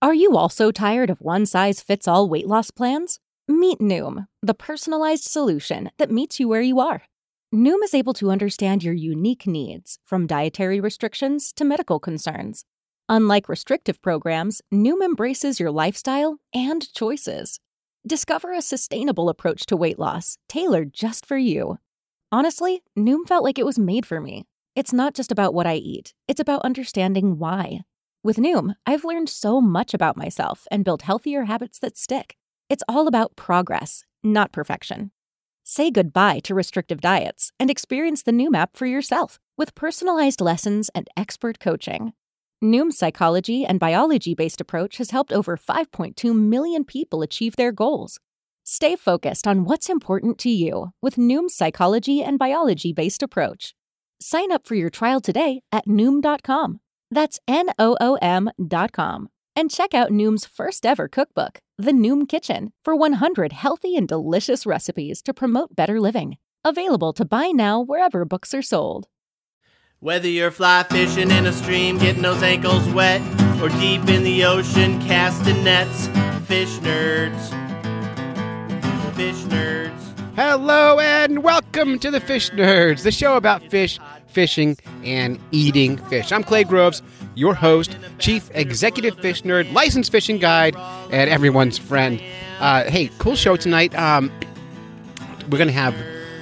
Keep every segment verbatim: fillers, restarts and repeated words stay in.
Are you also tired of one-size-fits-all weight loss plans? Meet Noom, the personalized solution that meets you where you are. Noom is able to understand your unique needs, from dietary restrictions to medical concerns. Unlike restrictive programs, Noom embraces your lifestyle and choices. Discover a sustainable approach to weight loss, tailored just for you. Honestly, Noom felt like it was made for me. It's not just about what I eat, it's about understanding why. With Noom, I've learned so much about myself and built healthier habits that stick. It's all about progress, not perfection. Say goodbye to restrictive diets and experience the Noom app for yourself with personalized lessons and expert coaching. Noom's psychology and biology-based approach has helped over five point two million people achieve their goals. Stay focused on what's important to you with Noom's psychology and biology-based approach. Sign up for your trial today at Noom dot com. That's N O O M dot com. And check out Noom's first ever cookbook, The Noom Kitchen, for one hundred healthy and delicious recipes to promote better living. Available to buy now wherever books are sold. Whether you're fly fishing in a stream, getting those ankles wet, or deep in the ocean casting nets, Fish Nerds. Fish Nerds. Hello and welcome to the Fish Nerds, the show about fish, fishing, and eating fish. I'm Clay Groves, your host, Chief Executive Fish Nerd, licensed fishing guide, and everyone's friend. Uh, hey, cool show tonight. Um, we're going to have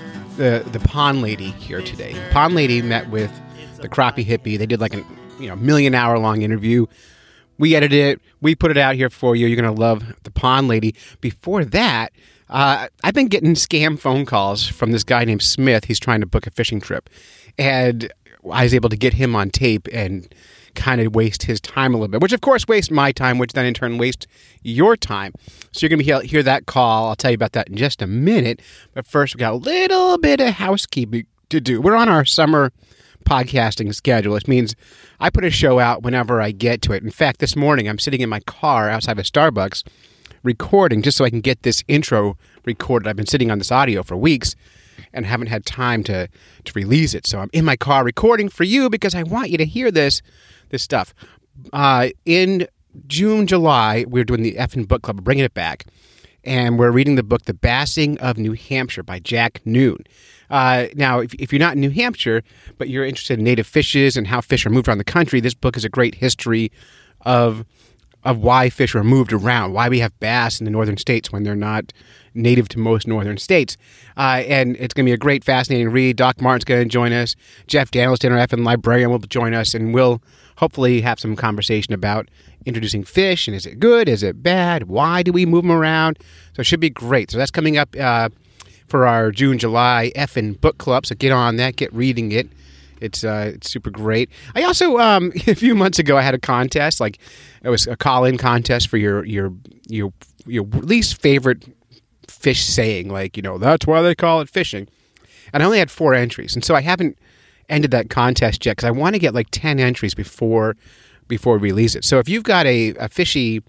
the the Pond Lady here today. Pond Lady met with the Crappie Hippie. They did like a you know million hour long interview. We edited it. We put it out here for you. You're going to love the Pond Lady. Before that, uh, I've been getting scam phone calls from this guy named Smith. He's trying to book a fishing trip. And I was able to get him on tape and kind of waste his time a little bit, which of course wastes my time, which then in turn wastes your time. So you're going to hear, hear that call. I'll tell you about that in just a minute. But first, we got a little bit of housekeeping to do. We're on our summer podcasting schedule. It means I put a show out whenever I get to it. In fact, this morning I'm sitting in my car outside of Starbucks recording just so I can get this intro recorded. I've been sitting on this audio for weeks and haven't had time to, to release it. So I'm in my car recording for you because I want you to hear this this stuff. Uh, in June, July, we're doing the Effin' Book Club, bringing it back, and we're reading the book The Bassing of New Hampshire by Jack Noon. Uh, now, if, if you're not in New Hampshire, but you're interested in native fishes and how fish are moved around the country, this book is a great history of of why fish are moved around, why we have bass in the northern states when they're not native to most northern states. Uh, and it's going to be a great, fascinating read. Doc Martin's going to join us. Jeff Danielston, our effing librarian, will join us, and we'll hopefully have some conversation about introducing fish, and is it good, is it bad, why do we move them around? So it should be great. So that's coming up uh, for our June, July Effin' Book Club, so get on that, get reading it. It's uh, it's super great. I also, um, a few months ago, I had a contest. Like, it was a call-in contest for your your your your least favorite fish saying. Like, you know, that's why they call it fishing. And I only had four entries, and so I haven't ended that contest yet because I want to get like ten entries before before we release it. So if you've got a, a fishy,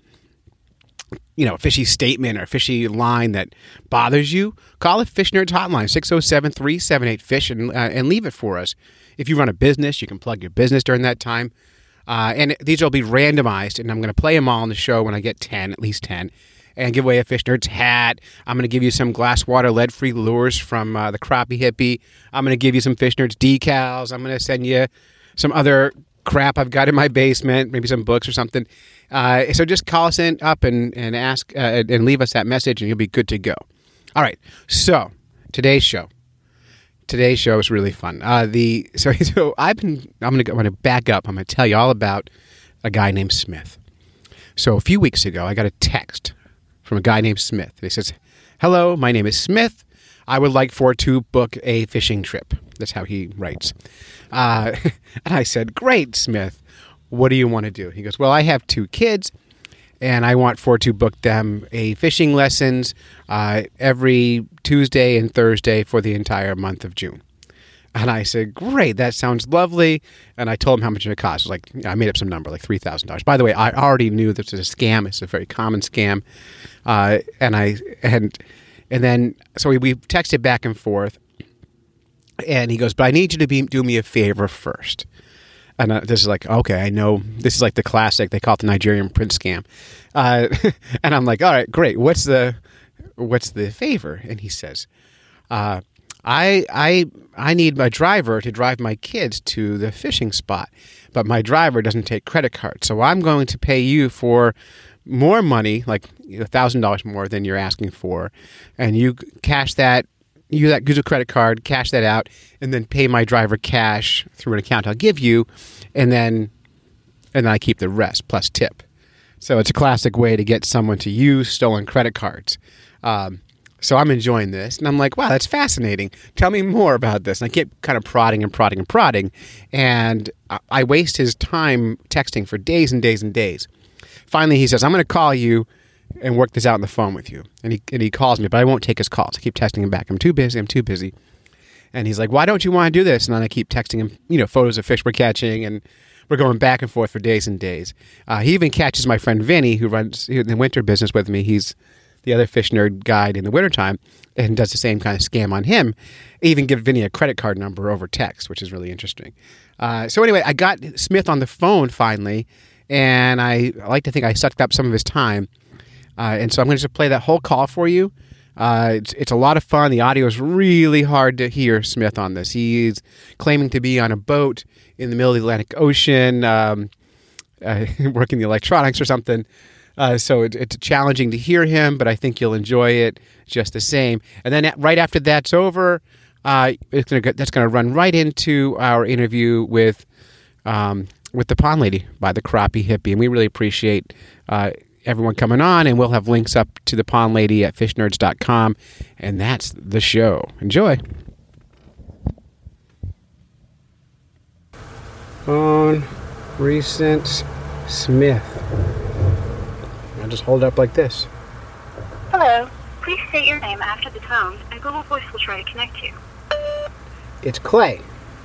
you know, a fishy statement or a fishy line that bothers you, call the Fish Nerds hotline, six oh seven, three seven eight, fish, and uh, and leave it for us. If you run a business, you can plug your business during that time. Uh, and these will be randomized, and I'm going to play them all on the show when I get ten, at least ten, and give away a Fish Nerds hat. I'm going to give you some glass water lead-free lures from uh, the Crappie Hippie. I'm going to give you some Fish Nerds decals. I'm going to send you some other crap I've got in my basement, maybe some books or something. Uh, so just call us in up and, and ask uh, and leave us that message, and you'll be good to go. All right, so today's show. Today's show is really fun. Uh, the so, so I've been. I'm gonna. I'm gonna back up. I'm gonna tell you all about a guy named Smith. So a few weeks ago, I got a text from a guy named Smith. He says, "Hello, my name is Smith. I would like for to book a fishing trip." That's how he writes. Uh, and I said, "Great, Smith. What do you want to do?" He goes, "Well, I have two kids, and I want for to book them a fishing lessons uh, every Tuesday and Thursday for the entire month of June." And I said, "Great, that sounds lovely." And I told him how much it cost. It was like, I made up some number, like three thousand dollars. By the way, I already knew this was a scam. It's a very common scam. Uh, and I and and then, so we, we texted back and forth. And he goes, "But I need you to be, do me a favor first. And uh, this is like, okay, I know. This is like the classic. They call it the Nigerian prince scam. Uh, and I'm like, all right, great. What's the what's the favor? And he says, uh, I I I need my driver to drive my kids to the fishing spot, but my driver doesn't take credit cards. So I'm going to pay you for more money, like a thousand dollars more than you're asking for, and you cash that. You that use a credit card, cash that out, and then pay my driver cash through an account I'll give you, and then and then I keep the rest plus tip. So it's a classic way to get someone to use stolen credit cards. Um, so I'm enjoying this, and I'm like, wow, that's fascinating. Tell me more about this. And I keep kind of prodding and prodding and prodding, and I, I waste his time texting for days and days and days. Finally, he says, I'm going to call you and work this out on the phone with you. And he and he calls me, but I won't take his calls. I keep texting him back. I'm too busy. I'm too busy. And he's like, why don't you want to do this? And then I keep texting him, you know, photos of fish we're catching, and we're going back and forth for days and days. Uh, he even catches my friend Vinny, who runs the winter business with me. He's the other fish nerd guide in the wintertime, and does the same kind of scam on him. I even give Vinny a credit card number over text, which is really interesting. Uh, so anyway, I got Smith on the phone finally, and I, I like to think I sucked up some of his time. Uh, and so I'm going to just play that whole call for you. Uh, it's, it's a lot of fun. The audio is really hard to hear Smith on this. He's claiming to be on a boat in the middle of the Atlantic Ocean, um, uh, working the electronics or something. Uh, so it, it's challenging to hear him, but I think you'll enjoy it just the same. And then at, right after that's over, uh, it's gonna, that's going to run right into our interview with um, with the Pond Lady by the Crappie Hippie. And we really appreciate uh everyone coming on, and we'll have links up to the Pond Lady at fish nerds dot com, and that's the show. Enjoy. On recent Smith. I'll just hold it up like this. Hello. Please state your name after the tone, and Google Voice will try to connect you. It's Clay.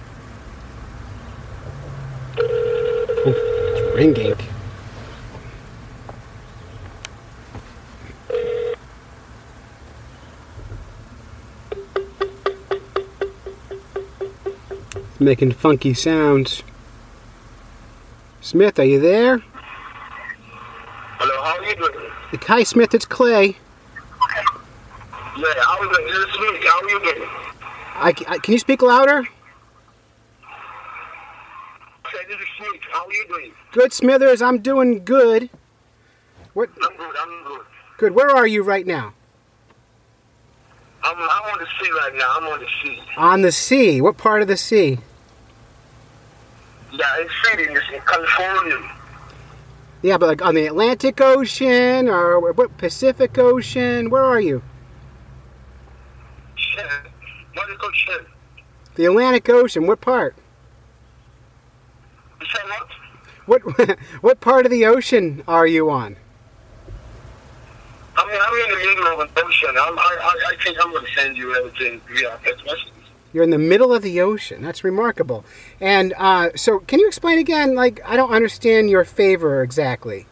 Oh, it's ringing. Making funky sounds. Smith, are you there? Hello, how are you doing? Hi, Smith, it's Clay. Yeah, how are you doing? This is Smith. How are you doing? I, I, can you speak louder? Okay, this is Smith. How are you doing? Good, Smithers, I'm doing good. What? I'm good, I'm good. Good, where are you right now? I'm, I'm on the sea right now. I'm on the sea. On the sea. What part of the sea? Yeah, it's sea in, in California. Yeah, but like on the Atlantic Ocean or what, Pacific Ocean? Where are you? Shit. What is it called shit? The Atlantic Ocean. What part? You said what? What what part of the ocean are you on? I mean, I'm in the middle of an ocean. I, I, I think I'm going to send you everything via text messages. You're in the middle of the ocean. That's remarkable. And uh, so, can you explain again? Like, I don't understand your favor exactly.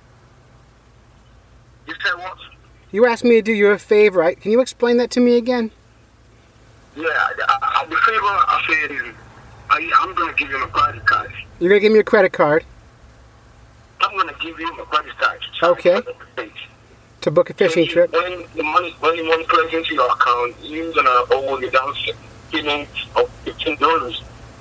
You said what? You asked me to do you a favor. I, can you explain that to me again? Yeah, I, I, the favor I said is, I, I'm going to give you a credit card. You're going to give me a credit card? I'm going to give you a credit card. Okay. To book a fishing trip? When the money, when the money comes into your account, you're going to owe the down payment of fifteen dollars.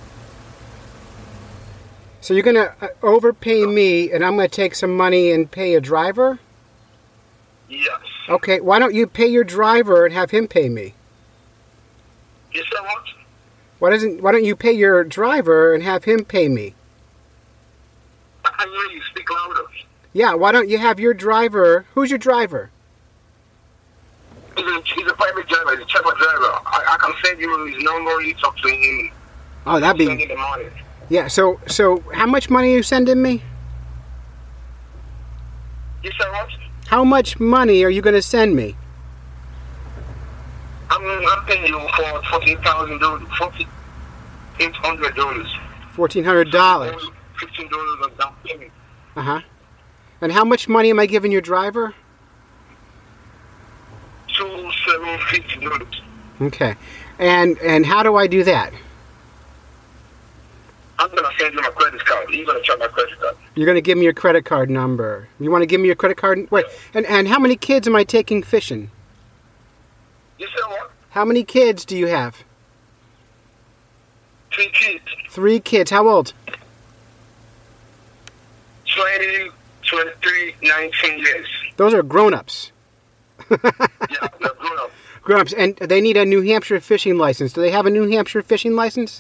So you're going to overpay me, and I'm going to take some money and pay a driver? Yes. Okay, why don't you pay your driver and have him pay me? You said what? Why doesn't? Why don't you pay your driver and have him pay me? I can hear you. Speak louder. Yeah, why don't you have your driver? Who's your driver? He's a, he's a private driver. He's a chopper driver. I, I can send you his number. You talk to him. Oh, that'd be. Send him the money. Yeah. So, so how much money are you sending me? You said what? How much money are you going to send me? I'm, I'm paying you for fourteen thousand dollars, forty eight hundred dollars. Fourteen hundred dollars. Fifteen dollars on down payment. Uh huh. And how much money am I giving your driver? Two seven fifty dollars. Okay. And and how do I do that? I'm I'm gonna send you my credit card. You're gonna check my credit card. You're going to give me your credit card number. You want to give me your credit card? Wait, and, and how many kids am I taking fishing? You said what? How many kids do you have? Three kids. Three kids. How old? twenty, twenty-three, nineteen years. Those are grown-ups. Yeah, they're grown up. Grown-ups. And they need a New Hampshire fishing license. Do they have a New Hampshire fishing license?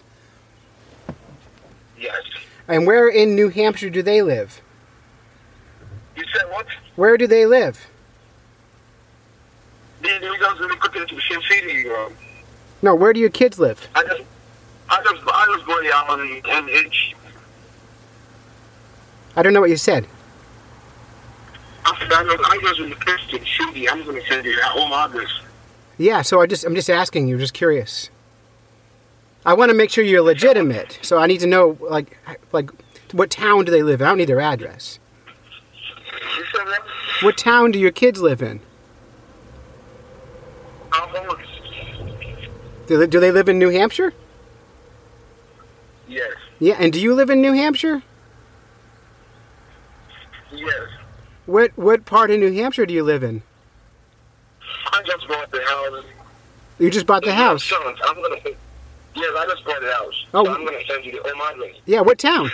Yes. And where in New Hampshire do they live? You said what? Where do they live? They, they just really quick into the same city. Um, No, where do your kids live? I just, I just, I just bought it out on N H. I don't know what you said. I said, I just, I just in the Christian city. I'm gonna send you that home address. Yeah, so I just I'm just asking you, just curious. I want to make sure you're legitimate, so I need to know like like what town do they live in? I don't need their address. You said what? What town do your kids live in? Almost. Do they, do they live in New Hampshire? Yes. Yeah, and do you live in New Hampshire? Yes. What what part of New Hampshire do you live in? I just bought the house. You just bought the house. Sons, I'm gonna. Yes, I just bought the house. Oh. So I'm gonna send you the home address. Yeah, what town?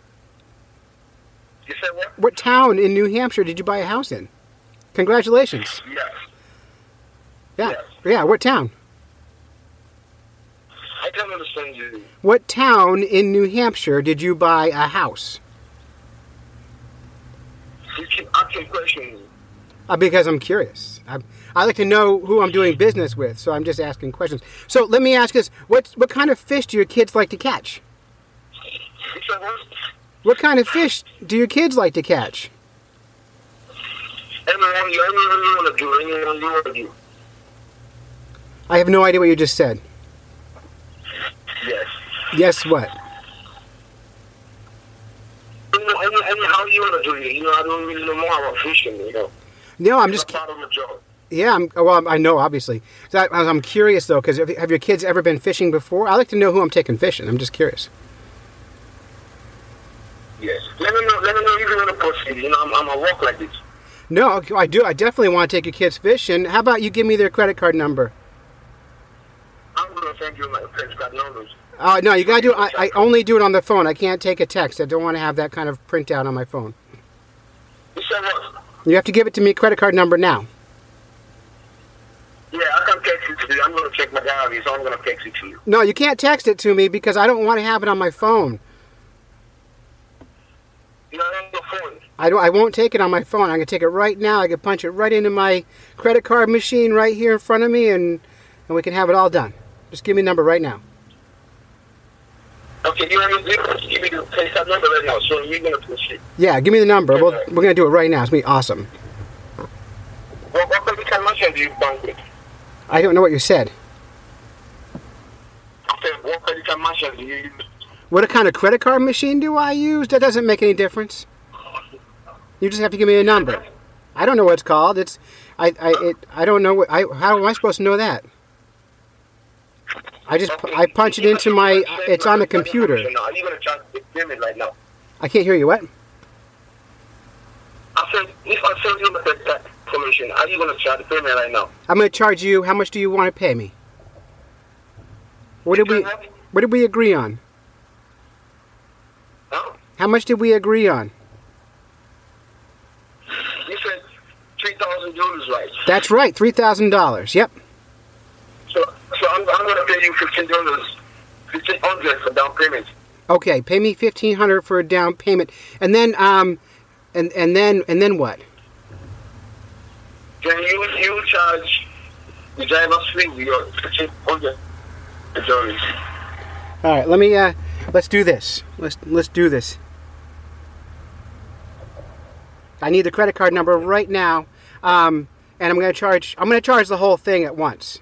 You said what? What town in New Hampshire did you buy a house in? Congratulations. Yes. Yeah. Yes. Yeah, what town? I can't understand you. What town in New Hampshire did you buy a house? You keep asking questions. Uh, because I'm curious. I, I like to know who I'm doing business with, so I'm just asking questions. So let me ask this: what what kind of fish do your kids like to catch? You said what? What kind of fish do your kids like to catch? Anyone you, anyone you want to do, anyone you want to do. I have no idea what you just said. Yes. Yes, what? Any, any, any, how you want to do it? You know, I don't really know more about fishing, you know. No, I'm It's just. a part of the job. Yeah, I'm, well, I know, obviously. So I, I'm curious, though, because have your kids ever been fishing before? I like to know who I'm taking fishing. I'm just curious. Yes. Let me know, let me know if you want to proceed. You know, I'm, I'm a walk like this. No, I do. I definitely want to take your kids fishing. How about you give me their credit card number? I'm going to send you my credit card numbers. Uh, no, you got to do it. I, I only do it on the phone. I can't take a text. I don't want to have that kind of printout on my phone. You said what? You have to give it to me, credit card number now. Yeah, I can text it to you. I'm going to check my diary, so I'm going to text it to you. No, you can't text it to me because I don't want to have it on my phone. You know, on your phone. I don't. I won't take it on my phone. I can take it right now. I can punch it right into my credit card machine right here in front of me, and and we can have it all done. Just give me the number right now. Okay, you want me to give me the credit card number right now, so you're going to proceed. Yeah, give me the number. We'll, we're going to do it right now. It's going to be awesome. What, what credit card machine do you bank with? I don't know what you said. Okay, what credit card machine do you use? What kind of credit card machine do I use? That doesn't make any difference. You just have to give me a number. I don't know what it's called. It's, I, I, it, I don't know what. I, how am I supposed to know that? I just, Okay, I punch it you into can- my. you can send It's on the credit card computer. information now. Are you going to charge the payment right now? I can't hear you. What? I said, if I send you the credit card information, are you going to charge the payment right now? I'm going to charge you. How much do you want to pay me? What did we? What did we agree on? Huh? How much did we agree on? You said three thousand dollars, right? That's right, three thousand dollars. Yep. So, so I'm, I'm going to pay you fifteen dollars, fifteen hundred for down payment. Okay, pay me fifteen hundred for a down payment, and then um, and and then and then what? Then you you charge the driver's fee with your fifteen hundred dollars. All right, let me uh, let's do this. Let's let's do this. I need the credit card number right now, um, and I'm going to charge. I'm going to charge the whole thing at once.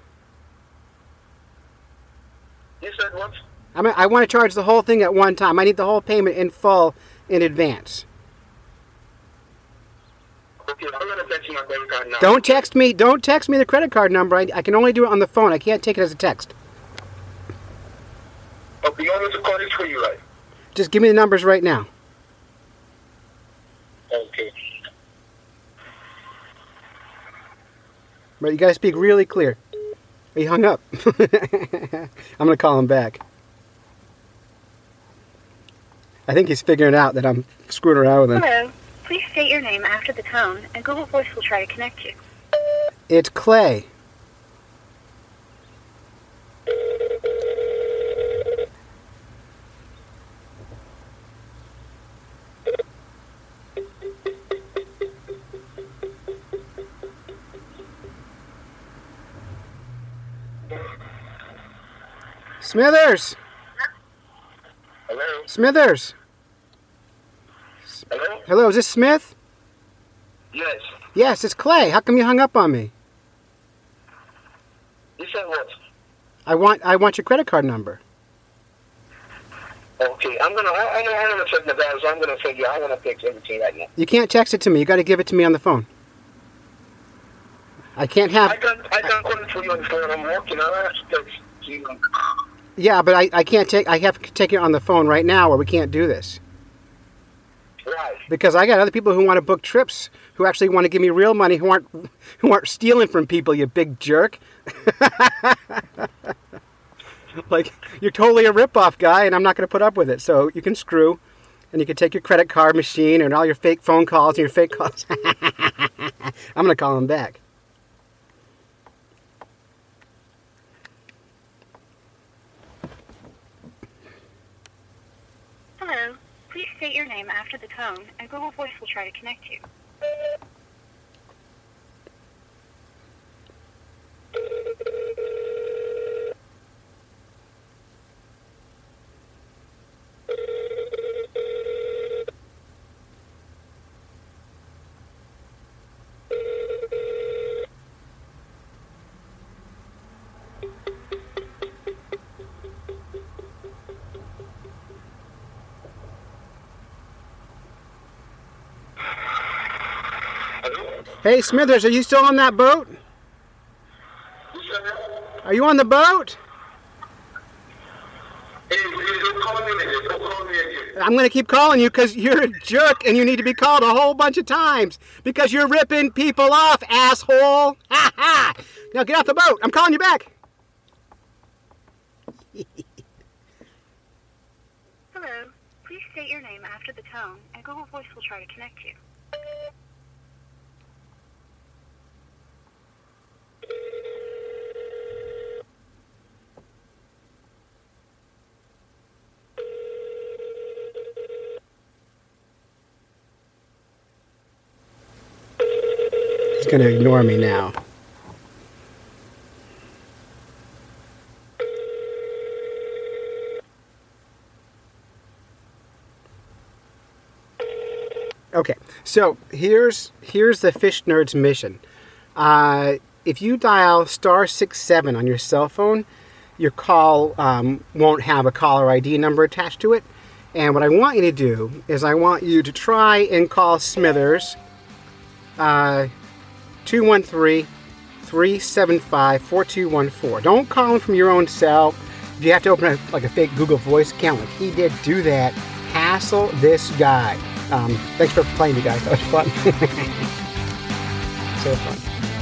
You said what? I mean, I want to charge the whole thing at one time. I need the whole payment in full in advance. Okay, I'm going to text you my credit card now. Don't text me. Don't text me the credit card number. I, I can only do it on the phone. I can't take it as a text. Okay, you want me to call it for you, right? Just give me the numbers right now. Okay. But you got to speak really clear. He hung up. I'm going to call him back. I think he's figuring out that I'm screwing around with him. Hello. Please state your name after the tone, and Google Voice will try to connect you. It's Clay. Smithers! Hello? Smithers! Hello? Hello, is this Smith? Yes. Yes, it's Clay. How come you hung up on me? You said what? I want I want your credit card number. Okay, I'm gonna, I, I'm gonna, I'm gonna check the balance. I'm gonna figure, I'm gonna fix everything right now. You can't text it to me. You got to give it to me on the phone. I can't have... I can't, I can't call it for you on the phone. I'm working. I'll have to text you. Yeah, but I, I can't take... I have to take it on the phone right now or we can't do this. Right. Because I got other people who want to book trips who actually want to give me real money who aren't who aren't stealing from people, you big jerk. Like, you're totally a rip-off guy, and I'm not going to put up with it. So you can screw, and you can take your credit card machine and all your fake phone calls and your fake calls. I'm going to call him back. Hello. Please state your name after the tone, and Google Voice will try to connect you. Hey, Smithers, are you still on that boat? Are you on the boat? Hey, don't call me again. Don't call me again. I'm going to keep calling you because you're a jerk and you need to be called a whole bunch of times because you're ripping people off, asshole. Ha ha! Now get off the boat. I'm calling you back. Hello. Please state your name after the tone, and Google Voice will try to connect you. He's going to ignore me now. Okay, so here's here's the Fish Nerd's mission. Uh, if you dial star six seven on your cell phone, your call um, won't have a caller I D number attached to it. And what I want you to do is I want you to try and call Smithers uh, two one three, three seven five, four two one four. Don't call him from your own cell. If you have to open a, like a fake Google Voice account like he did, do that. Hassle this guy. Um, thanks for playing, you guys. That was fun. So fun.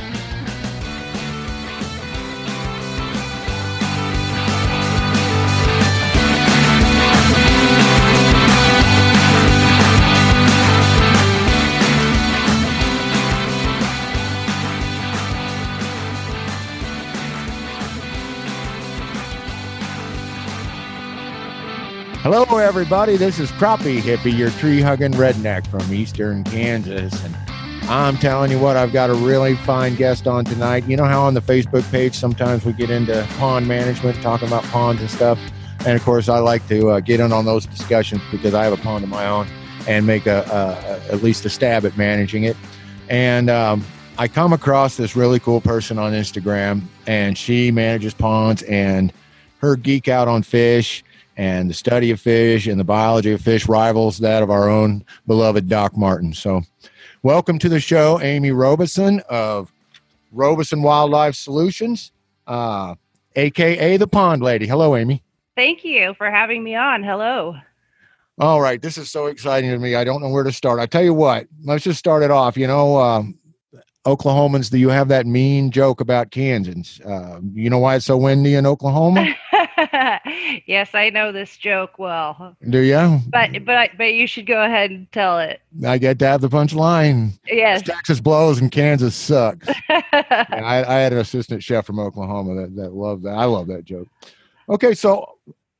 Hello, everybody. This is Crappie Hippie, your tree-hugging redneck from eastern Kansas. And I'm telling you what, I've got a really fine guest on tonight. You know how on the Facebook page sometimes we get into pond management, talking about ponds and stuff. And, of course, I like to uh, get in on those discussions because I have a pond of my own and make a, a, a at least a stab at managing it. And um, I come across this really cool person on Instagram, and she manages ponds, and her geek out on fish and the study of fish and the biology of fish rivals that of our own beloved Doc Martin. So welcome to the show, Amy Robeson of Robeson Wildlife Solutions, uh, a k a the Pond Lady. Hello, Amy. Thank you for having me on. Hello. All right. This is so exciting to me. I don't know where to start. I tell you what, let's just start it off. You know, um, Oklahomans, do you have that mean joke about Kansans? Uh, you know why it's so windy in Oklahoma? Yes, I know this joke well. Do you? But but I, but you should go ahead and tell it. I get to have the punchline. Yes. Texas blows and Kansas sucks. And I, I had an assistant chef from Oklahoma that, that loved that. I love that joke. Okay, so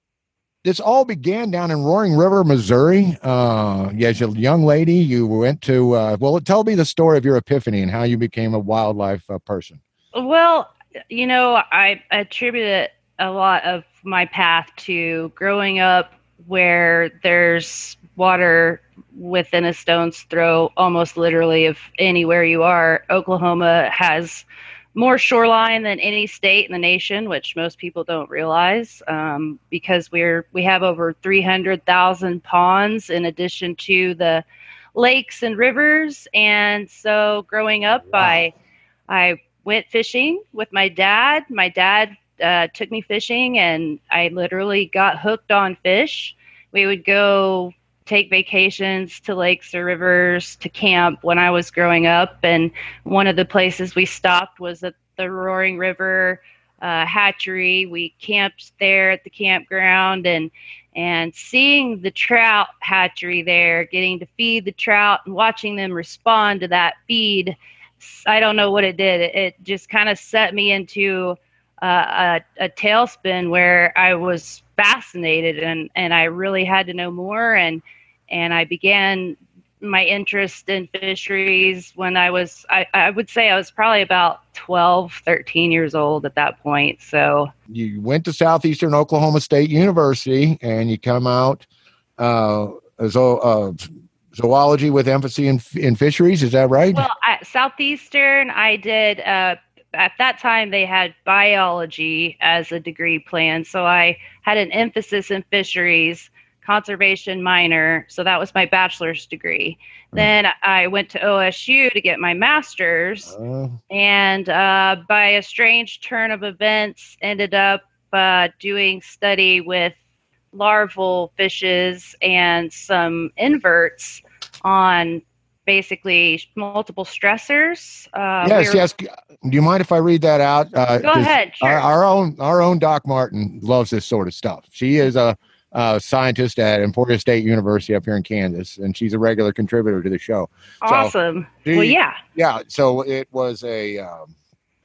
this all began down in Roaring River, Missouri. Uh, as a young lady, you went to, uh, well, tell me the story of your epiphany and how you became a wildlife uh, person. Well, you know, I attribute it a lot of my path to growing up where there's water within a stone's throw, almost literally of anywhere you are. Oklahoma has more shoreline than any state in the nation, which most people don't realize, um, because we're we have over three hundred thousand ponds in addition to the lakes and rivers. And so growing up, wow. I I went fishing with my dad. My dad uh, took me fishing, and I literally got hooked on fish. We would go take vacations to lakes or rivers to camp when I was growing up. And one of the places we stopped was at the Roaring River uh, hatchery. We camped there at the campground, and and seeing the trout hatchery there, getting to feed the trout and watching them respond to that feed, I don't know what it did. It, it just kind of set me into uh, a, a tailspin where I was fascinated, and, and I really had to know more. And, and I began my interest in fisheries when I was, I, I would say I was probably about twelve, thirteen years old at that point. So you went to Southeastern Oklahoma State University and you come out uh, as a, uh, zoology with emphasis in, in fisheries. Is that right? Well, at Southeastern, I did, uh, at that time they had biology as a degree plan. So I had an emphasis in fisheries, conservation minor. So that was my bachelor's degree. Mm. Then I went to O S U to get my master's, uh. and uh, by a strange turn of events, ended up uh, doing study with larval fishes and some inverts on basically multiple stressors. Uh, yes, we were... yes. Do you mind if I read that out? Uh, Go ahead. Sure. Our, our own, our own Doc Martin loves this sort of stuff. She is a, a scientist at Emporia State University up here in Kansas, and she's a regular contributor to the show. Awesome. So she, well, yeah. Yeah. So it was a. Um,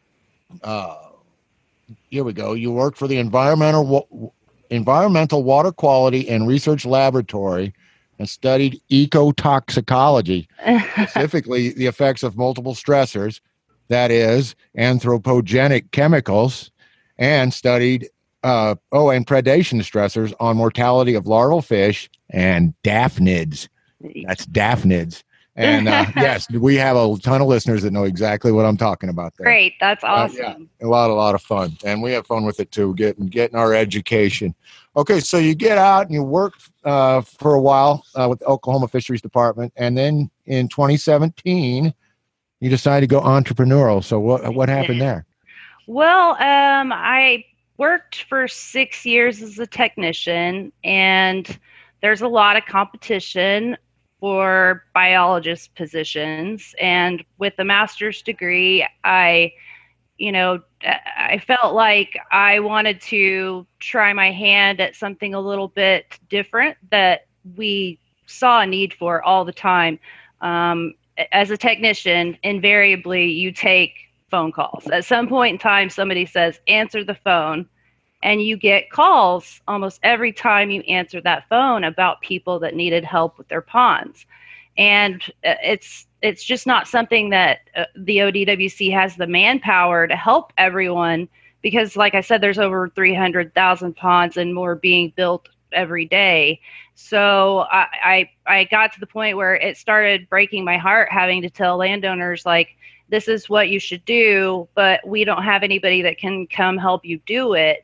uh, here we go. You worked for the environmental. Environmental Water Quality and Research Laboratory and studied ecotoxicology, specifically the effects of multiple stressors, that is, anthropogenic chemicals, and studied, uh, oh, and predation stressors on mortality of larval fish and daphnids. That's daphnids. And uh, yes, we have a ton of listeners that know exactly what I'm talking about there. Great. That's awesome. Uh, yeah, a lot, a lot of fun. And we have fun with it too, getting, getting our education. Okay, so you get out and you work uh, for a while uh, with the Oklahoma Fisheries Department. And then in twenty seventeen, you decided to go entrepreneurial. So what, what happened there? Well, um, I worked for six years as a technician, and there's a lot of competition for biologist positions. And with a master's degree, I, you know, I felt like I wanted to try my hand at something a little bit different that we saw a need for all the time. Um, as a technician, invariably you take phone calls. At some point in time, somebody says, answer the phone. And you get calls almost every time you answer that phone about people that needed help with their ponds. And it's it's just not something that uh, the O D W C has the manpower to help everyone, because like I said, there's over three hundred thousand ponds and more being built every day. So I, I I got to the point where it started breaking my heart having to tell landowners, like, this is what you should do, but we don't have anybody that can come help you do it.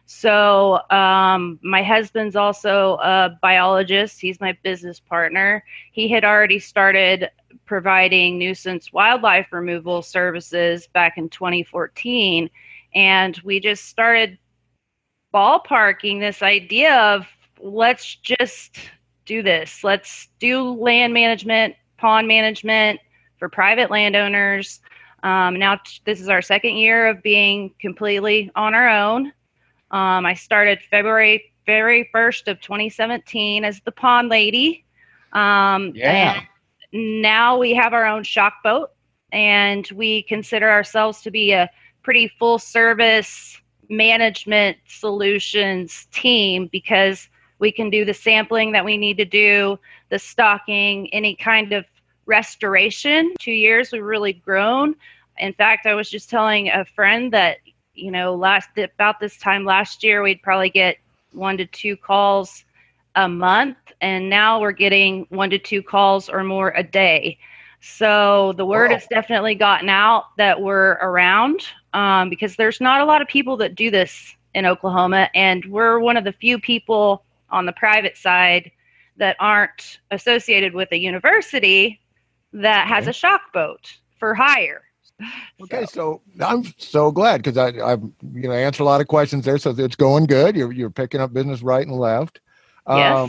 So um, my husband's also a biologist. He's my business partner. He had already started providing nuisance wildlife removal services back in twenty fourteen. And we just started ballparking this idea of, let's just do this. Let's do land management, pond management for private landowners. Um, now t- this is our second year of being completely on our own. Um, I started February very first of twenty seventeen as the pond lady. Um, Yeah. And now we have our own shock boat, and we consider ourselves to be a pretty full service management solutions team, because we can do the sampling that we need to do, the stocking, any kind of restoration. Two years, we've really grown. In fact, I was just telling a friend that, you know, last about this time last year, we'd probably get one to two calls a month, and now we're getting one to two calls or more a day. So the word Wow. has definitely gotten out that we're around, um, because there's not a lot of people that do this in Oklahoma, and we're one of the few people on the private side that aren't associated with a university that has Okay. a shock boat for hire. Okay, so I'm so glad because I, I've you know answered a lot of questions there, so it's going good. You're you're picking up business right and left. Yes.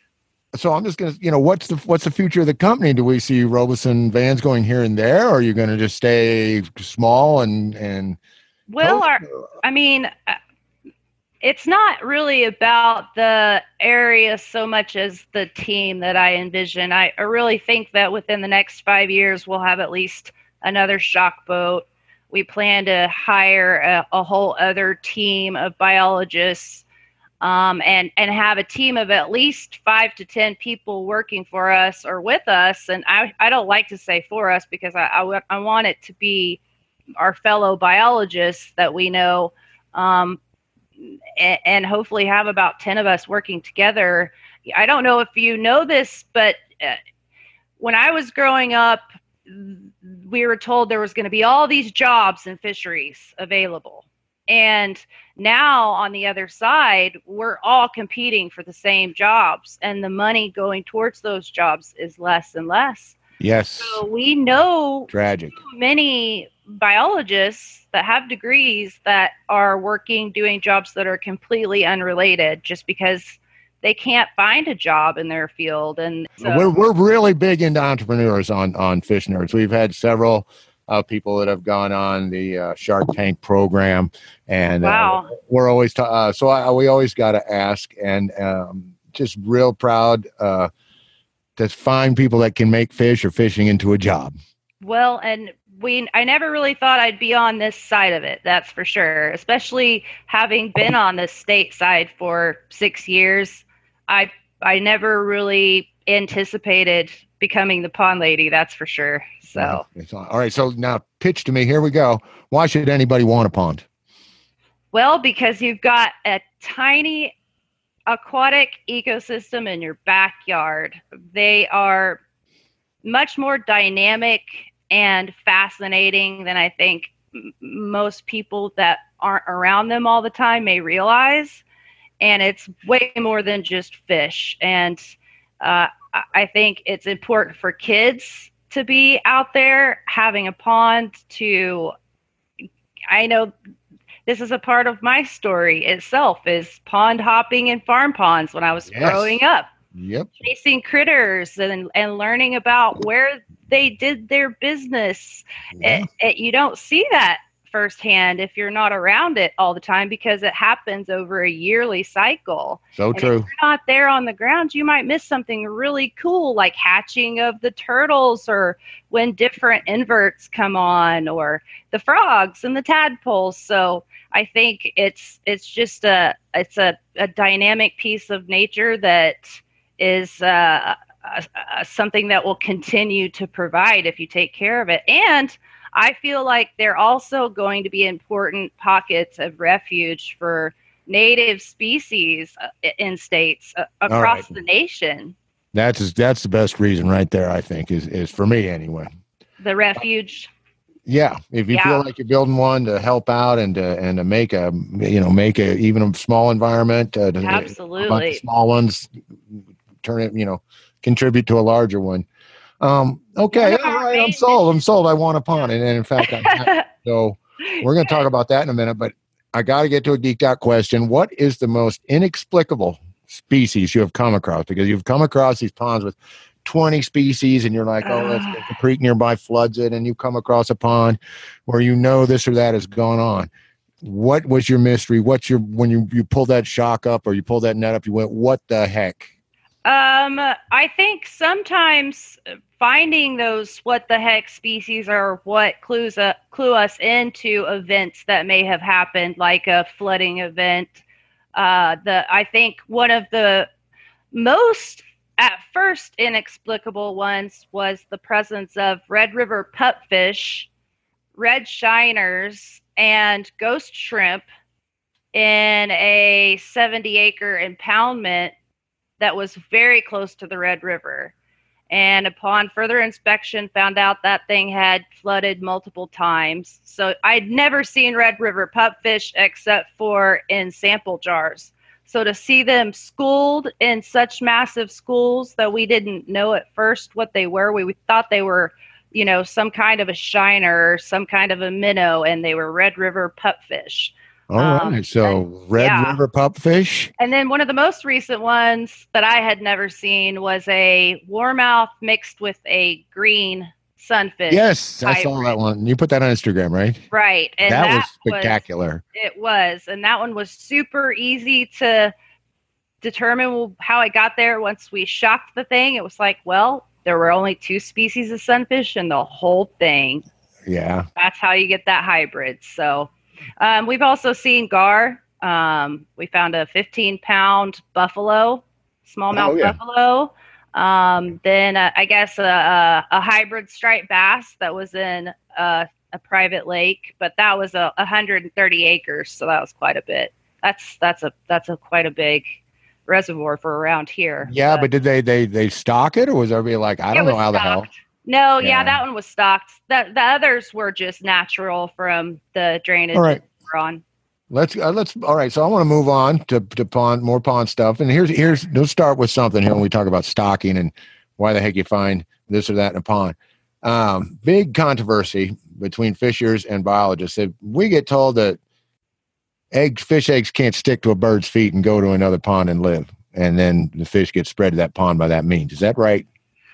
So I'm just gonna, you know, what's the what's the future of the company? Do we see Robeson vans going here and there, or are you going to just stay small and and? Well, our, I mean, uh, it's not really about the area so much as the team that I envision. I, I really think that within the next five years, we'll have at least another shock boat. We plan to hire a, a whole other team of biologists, um, and, and have a team of at least five to ten people working for us or with us. And I, I don't like to say for us, because I, I, I want it to be our fellow biologists that we know, um, and, and hopefully have about ten of us working together. I don't know if you know this, but uh, when I was growing up, we were told there was going to be all these jobs in fisheries available. And now on the other side, we're all competing for the same jobs, and the money going towards those jobs is less and less. Yes. So we know Tragic. many biologists that have degrees that are working doing jobs that are completely unrelated just because they can't find a job in their field. And so, We're we're really big into entrepreneurs on on Fish Nerds. We've had several uh, people that have gone on the uh, Shark Tank program, and wow. uh, we're always ta- uh, so I, we always got to ask, and um, just real proud uh, to find people that can make fish or fishing into a job. Well, and we I never really thought I'd be on this side of it, that's for sure, especially having been on the state side for six years. I I never really anticipated becoming the pond lady, that's for sure. So, yeah, it's all, all right. So now pitch to me. Here we go. Why should anybody want a pond? Well, because you've got a tiny aquatic ecosystem in your backyard. They are much more dynamic and fascinating than I think m- most people that aren't around them all the time may realize. And it's way more than just fish. And uh, I think it's important for kids to be out there having a pond to, I know this is a part of my story itself, is pond hopping in farm ponds when I was Yes. growing up. Yep. Chasing critters and, and learning about where they did their business. Yeah. It, it, you don't see that firsthand if you're not around it all the time, because it happens over a yearly cycle. So And true. if you're not there on the ground, you might miss something really cool, like hatching of the turtles, or when different inverts come on, or the frogs and the tadpoles. So I think it's it's just a it's a, a dynamic piece of nature that is uh, uh, uh, something that will continue to provide if you take care of it. And I feel like they're also going to be important pockets of refuge for native species uh, in states uh, across right. the nation. That's that's the best reason right there, I think, is is for me anyway. The refuge. Yeah, if you Yeah. feel like you're building one to help out and to and to make a you know make a even a small environment, uh, to, a bunch Absolutely. of small ones, turn it you know contribute to a larger one. Um, okay, One of all our right, I'm main sold. I'm sold. I want a pond, and, and in fact, I, so we're going to talk about that in a minute. But I got to get to a geeked out question. What is the most inexplicable species you have come across? Because you've come across these ponds with twenty species and you're like, oh, that's Uh. the creek nearby floods it, and you come across a pond where you know this or that has gone on. What was your mystery? What's your, when you, you pulled that shock up or you pulled that net up, you went, what the heck? Um, I think sometimes finding those what the heck species are what clues uh, clue us into events that may have happened, like a flooding event. Uh, the I think one of the most at first inexplicable ones was the presence of red river pupfish, red shiners, and ghost shrimp in a seventy acre impoundment that was very close to the Red River. And upon further inspection, found out that thing had flooded multiple times. So I'd never seen Red River pupfish except for in sample jars. So to see them schooled in such massive schools that we didn't know at first what they were, we, we thought they were, you know, some kind of a shiner or some kind of a minnow, and they were Red River pupfish. All right. Um, So and- Red yeah. River pupfish. And then one of the most recent ones that I had never seen was a warmouth mixed with a green sunfish. Yes, I saw hybrid. that one. You put that on Instagram, right? Right. And that, that, was spectacular. it was. And that one was super easy to determine how it got there. Once we shocked the thing, it was like, well, there were only two species of sunfish in the whole thing. Yeah. That's how you get that hybrid. So um, we've also seen gar. Um, we found a fifteen pound buffalo, smallmouth Oh, yeah. buffalo. Um, then uh, I guess a, a, a hybrid striped bass that was in uh, a private lake, but that was a one hundred thirty acres, so that was quite a bit. That's that's a that's a quite a big reservoir for around here. Yeah, but did they they they stock it, or was everybody like, I It don't know was how the hell? stocked. No, yeah. Yeah. that one was stocked. The the others were just natural from the drainage All right. we're on. Let's uh, let's all right. So I want to move on to to pond more pond stuff, and here's here's let's start with something here when we talk about stocking and why the heck you find this or that in a pond. Um, big controversy between fishers and biologists. If we get told that eggs, fish eggs can't stick to a bird's feet and go to another pond and live, and then the fish get spread to that pond by that means. Is that right?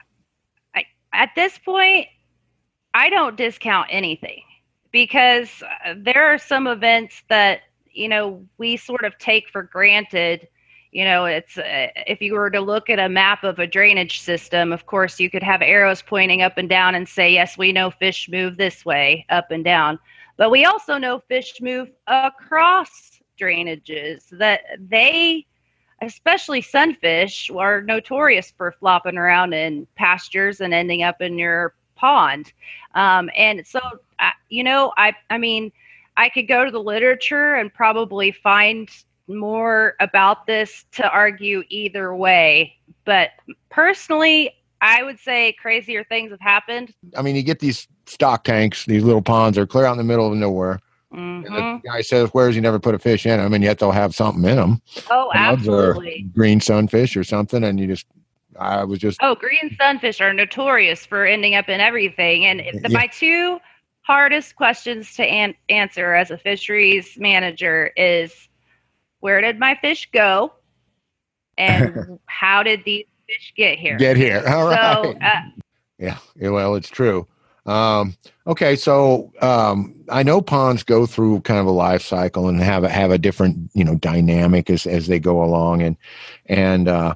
At this point, I don't discount anything because uh, there are some events that, you know, we sort of take for granted. You know, it's uh, if you were to look at a map of a drainage system, of course, you could have arrows pointing up and down and say, yes, we know fish move this way, up and down. But we also know fish move across drainages, that they, especially sunfish, are notorious for flopping around in pastures and ending up in your pond. Um, and so, uh, you know, I, I mean, I could go to the literature and probably find more about this to argue either way. But personally, I would say crazier things have happened. I mean, you get these stock tanks, these little ponds are clear out in the middle of nowhere. Mhm. And the guy says, where's he never put a fish in them, and yet they'll have something in them. Oh, Bugs or absolutely. green sunfish or something, and you just, I was just, Oh, green sunfish are notorious for ending up in everything. And the, Yeah. my two hardest questions to an- answer as a fisheries manager is, where did my fish go? And how did these fish get here? get here. All right. So, uh, Yeah, yeah, well, it's true. Um, okay, so um, I know ponds go through kind of a life cycle and have a, have a different, you know, dynamic as as they go along, and and uh,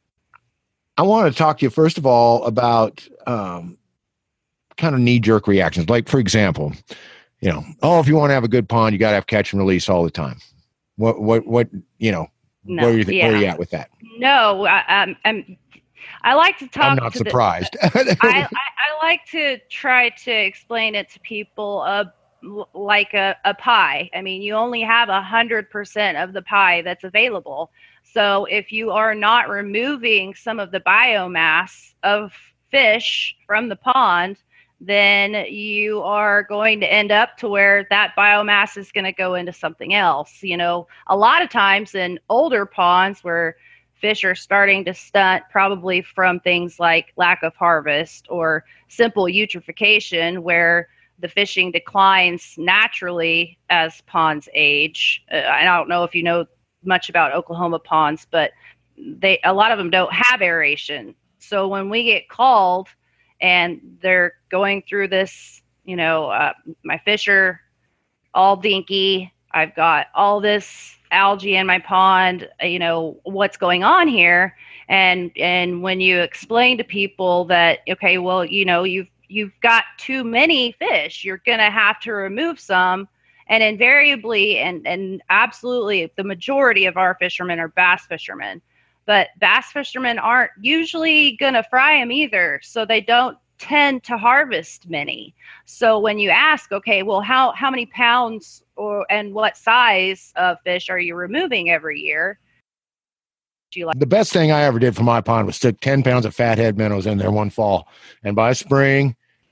I want to talk to you first of all about um, kind of knee jerk reactions. Like, for example, you know, oh, if you want to have a good pond, you got to have catch and release all the time. What what what you know? No, where are you th- where are you yeah. at with that? no, I, I'm, I'm, I like to talk I'm not to the- surprised. I, I, I like to try to explain it to people uh, l- like a, a pie. I mean, you only have a hundred percent of the pie that's available. So if you are not removing some of the biomass of fish from the pond, then you are going to end up to where that biomass is going to go into something else. You know, a lot of times in older ponds where fish are starting to stunt, probably from things like lack of harvest or simple eutrophication, where the fishing declines naturally as ponds age. Uh, I don't know if you know much about Oklahoma ponds, but they a lot of them don't have aeration. So when we get called and they're going through this, you know, uh, my fish are all dinky. I've got all this algae in my pond, you know, what's going on here? And and when you explain to people that, okay, well, you know, you've you've got too many fish, you're going to have to remove some. And invariably and, and absolutely the majority of our fishermen are bass fishermen. But bass fishermen aren't usually going to fry them either. So they don't tend to harvest many. So when you ask, okay, well, how, how many pounds or and what size of fish are you removing every year? Do you like- The best thing I ever did for my pond was stick ten pounds of fathead minnows in there one fall. And by spring,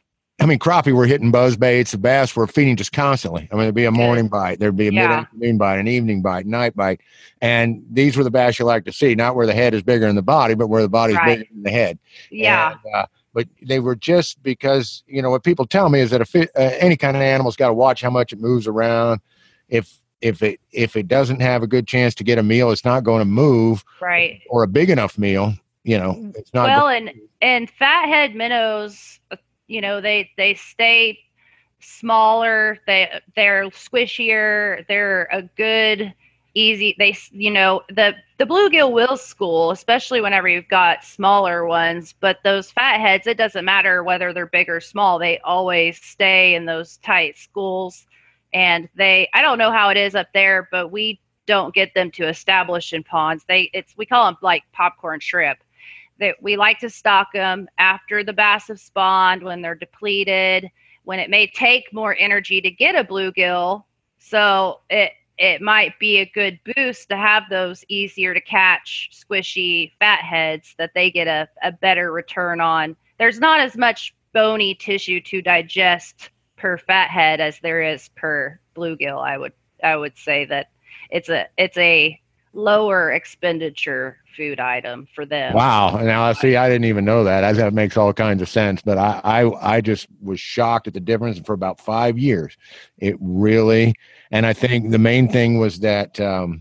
I mean, crappie were hitting buzz baits. The bass were feeding just constantly. I mean, there'd be a morning bite. There'd be a Yeah. mid-afternoon bite, an evening bite, night bite. And these were the bass you like to see, not where the head is bigger than the body, but where the body's Right. bigger than the head. Yeah. And, uh, but they were just because, you know, what people tell me is that a fi- uh, any kind of animal's got to watch how much it moves around. If if it if it doesn't have a good chance to get a meal, it's not going to move. Right. Or a big enough meal, you know, it's not. Well, go- and and fathead minnows, you know, they they stay smaller. They they're squishier. They're a good, easy. They you know the the bluegill will school, especially whenever you've got smaller ones. But those fatheads, it doesn't matter whether they're big or small. They always stay in those tight schools. And they, I don't know how it is up there, but we don't get them to establish in ponds. They, it's we call them like popcorn shrimp. That we like to stock them after the bass have spawned, when they're depleted, when it may take more energy to get a bluegill. So it it might be a good boost to have those easier to catch, squishy fatheads that they get a, a better return on. There's not as much bony tissue to digest per fathead as there is per bluegill. I would I would say that it's a it's a lower expenditure food item for them. Wow. Now, see, I didn't even know that. I, that makes all kinds of sense. But I, I, I just was shocked at the difference. For about five years, it really, and I think the main thing was that um,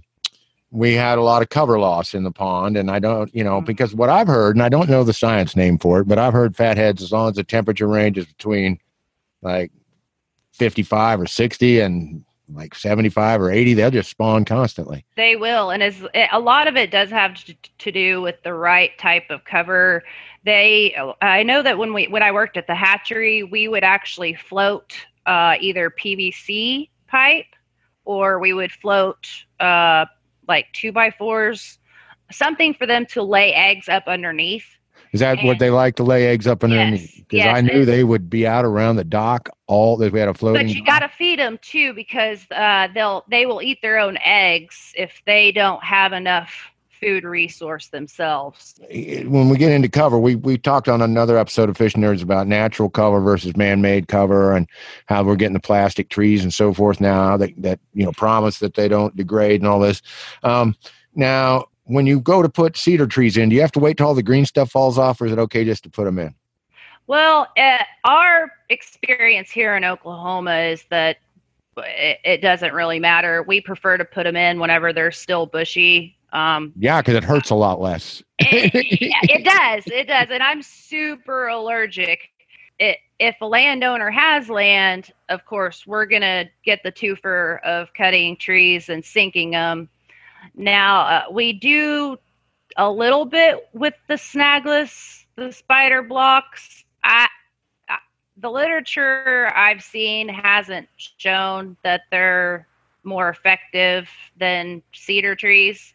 we had a lot of cover loss in the pond. And I don't, you know, because what I've heard, and I don't know the science name for it, but I've heard fatheads, as long as the temperature range is between like fifty-five or sixty and like seventy-five or eighty, they'll just spawn constantly. They will. And as a lot of it does have to, to do with the right type of cover. They, I know that when we, when I worked at the hatchery, we would actually float uh, either P V C pipe, or we would float uh, like two by fours, something for them to lay eggs up underneath. Is that And, what they like to lay eggs up underneath? Yes, Because yes, I knew and- they would be out around the dock all that we had a floating. But you got to feed them too, because uh, they'll they will eat their own eggs if they don't have enough food resource themselves. When we get into cover, we we talked on another episode of Fish Nerds about natural cover versus man-made cover, and how we're getting the plastic trees and so forth now that that you know promise that they don't degrade and all this. Um, now, when you go to put cedar trees in, do you have to wait till all the green stuff falls off, or is it okay just to put them in? Well, uh, our experience here in Oklahoma is that it, it doesn't really matter. We prefer to put them in whenever they're still bushy. Um, Yeah, because it hurts a lot less. it, it does. It does. And I'm super allergic. It, if a landowner has land, of course, we're going to get the twofer of cutting trees and sinking them. Now, uh, we do a little bit with the snagless, the spider blocks. I, I, the literature I've seen hasn't shown that they're more effective than cedar trees.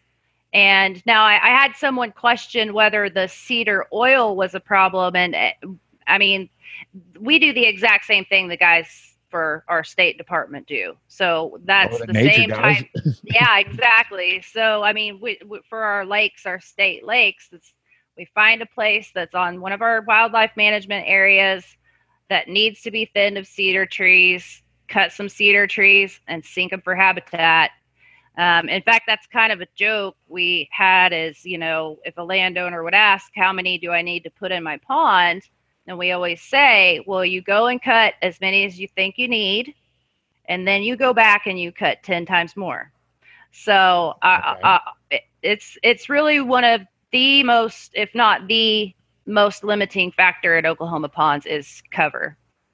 And now I, I had someone question whether the cedar oil was a problem. And uh, I mean, we do the exact same thing the guys for our state department do. So that's Oh, the the nature same guys. type. Yeah, exactly. So, I mean, we, we, for our lakes, our state lakes, it's, we find a place that's on one of our wildlife management areas that needs to be thinned of cedar trees, cut some cedar trees and sink them for habitat. Um, in fact, that's kind of a joke we had is, you know, if a landowner would ask, how many do I need to put in my pond? And we always say, well, you go and cut as many as you think you need, and then you go back and you cut ten times more. So uh, Okay. uh, it's it's really one of the most, if not the most limiting factor at Oklahoma ponds is cover.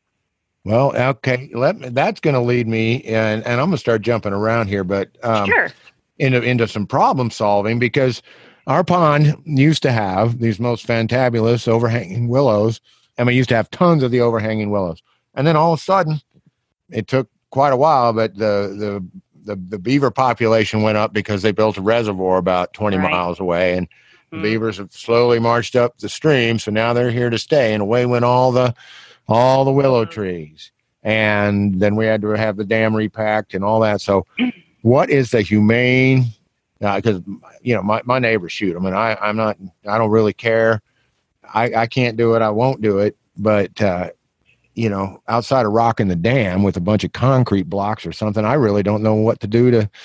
Well, okay, let me, that's going to lead me, and, and I'm going to start jumping around here, but um, Sure. into into some problem solving, because our pond used to have these most fantabulous overhanging willows, and we used to have tons of the overhanging willows. And then all of a sudden, it took quite a while, but the the the, the beaver population went up because they built a reservoir about twenty right. miles away, and mm-hmm. the beavers have slowly marched up the stream, so now they're here to stay. And away went all the all the willow trees, and then we had to have the dam repacked and all that. So what is the humane, because uh, you know my, my neighbors shoot them, and I, I'm not, I don't really care. I, I can't do it, I won't do it, but uh, you know, outside of rocking the dam with a bunch of concrete blocks or something, I really don't know what to do to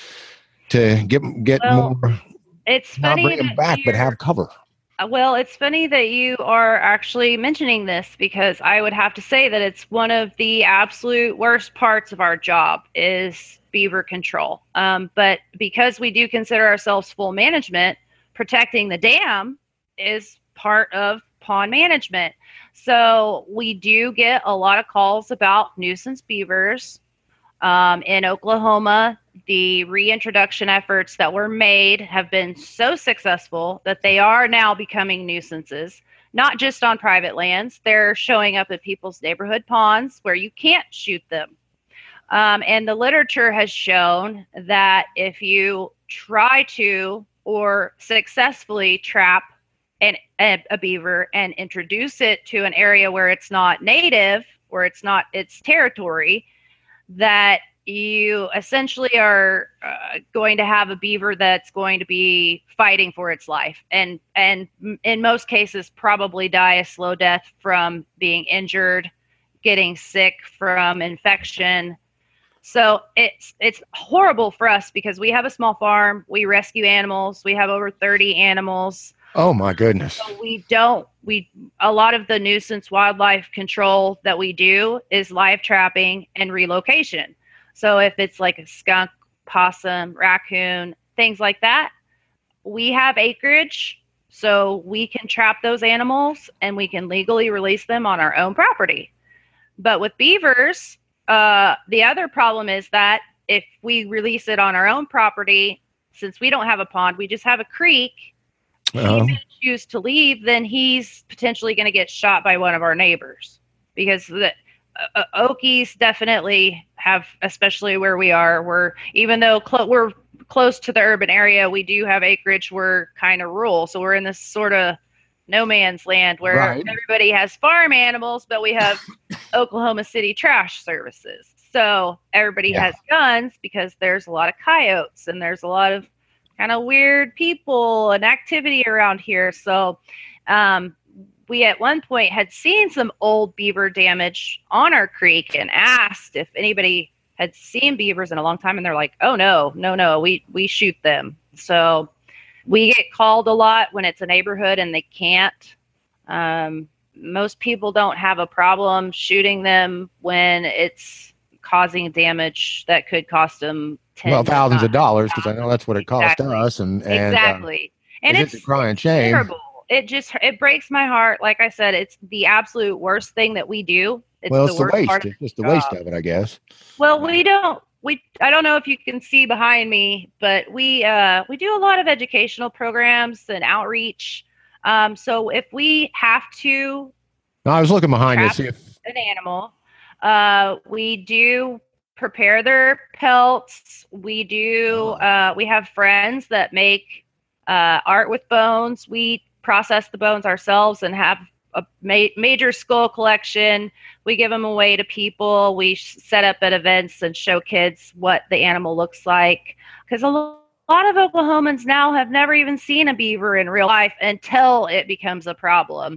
to get get well, more, it's not funny bring them back, but have cover. Well, it's funny that you are actually mentioning this, because I would have to say that it's one of the absolute worst parts of our job is beaver control. Um, but because we do consider ourselves full management, protecting the dam is part of pond management. So we do get a lot of calls about nuisance beavers. Um, in Oklahoma, the reintroduction efforts that were made have been so successful that they are now becoming nuisances, not just on private lands. They're showing up at people's neighborhood ponds where you can't shoot them. Um, and the literature has shown that if you try to or successfully trap an, a, a beaver and introduce it to an area where it's not native, where it's not its territory, that you essentially are uh, going to have a beaver that's going to be fighting for its life, and and in most cases probably die a slow death from being injured, getting sick from infection. So it's it's horrible for us because we have a small farm, we rescue animals, we have over thirty animals. Oh my goodness. So we don't, we, a lot of the nuisance wildlife control that we do is live trapping and relocation. So if it's like a skunk, possum, raccoon, things like that, we have acreage, so we can trap those animals and we can legally release them on our own property. But with beavers, uh, the other problem is that if we release it on our own property, since we don't have a pond, we just have a creek, Uh-oh. If he chooses to leave, then he's potentially going to get shot by one of our neighbors, because the uh, Okies definitely have, especially where we are, we're, even though cl- we're close to the urban area, we do have acreage. We're kind of rural. So we're in this sort of no man's land where right. everybody has farm animals, but we have Oklahoma City trash services. So everybody yeah. has guns because there's a lot of coyotes and there's a lot of kind of weird people and activity around here. So um, we at one point had seen some old beaver damage on our creek and asked if anybody had seen beavers in a long time. And they're like, oh, no, no, no, we, we shoot them. So we get called a lot when it's a neighborhood and they can't. Um, most people don't have a problem shooting them when it's causing damage that could cost them tens well thousands of dollars, because I know that's what it cost exactly. us. And, and exactly, uh, and it's, it's a crying shame. Terrible. It just it breaks my heart. Like I said, it's the absolute worst thing that we do. It's well, the it's the worst waste. part It's of just the the waste job. of it, I guess. Well, we don't. We I don't know if you can see behind me, but we uh, we do a lot of educational programs and outreach. Um, so if we have to, no, I was looking behind you to see if an animal, uh, we do prepare their pelts. We do. Uh, we have friends that make uh, art with bones. We process the bones ourselves and have a ma- major skull collection. We give them away to people. We sh- set up at events and show kids what the animal looks like. Because a lo- lot of Oklahomans now have never even seen a beaver in real life until it becomes a problem.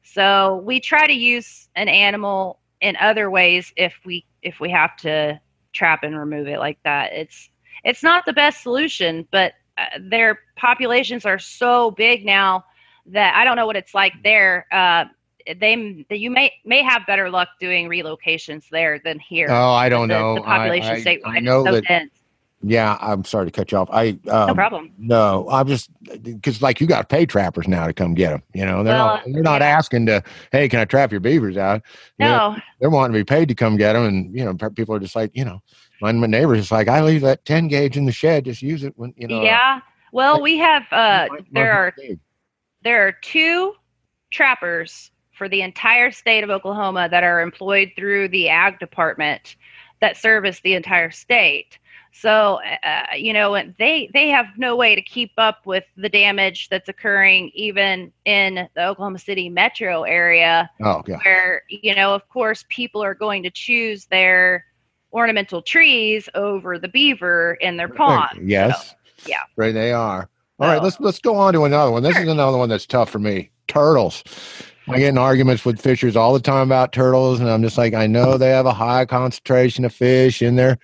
So we try to use an animal in other ways if we if we have to trap and remove it like that. It's it's not the best solution, but uh, their populations are so big now that I don't know what it's like there. Uh, they you may may have better luck doing relocations there than here. Oh, I don't the, know. The population I, I, statewide I know is so that dense. Yeah, I'm sorry to cut you off. I um, No problem. No, I'm just because like you got to pay trappers now to come get them. You know, they're Well, not they're not yeah. asking to, hey, can I trap your beavers out? You know, No. they're wanting to be paid to come get them, and you know, people are just like, you know, my my neighbors just like, I leave that ten gauge in the shed, just use it when you know. Yeah. Well, we have uh, my- my there are gauge. there are two trappers for the entire state of Oklahoma that are employed through the ag department that service the entire state. So, uh, you know, and they, they have no way to keep up with the damage that's occurring even in the Oklahoma City metro area, Oh, yeah. where, you know, of course, people are going to choose their ornamental trees over the beaver in their pond. Yes. So, yeah. Right, they are. All So- right, let's let's go on to another one. This Sure. is another one that's tough for me. Turtles. I get in arguments with fishers all the time about turtles, and I'm just like, I know they have a high concentration of fish in their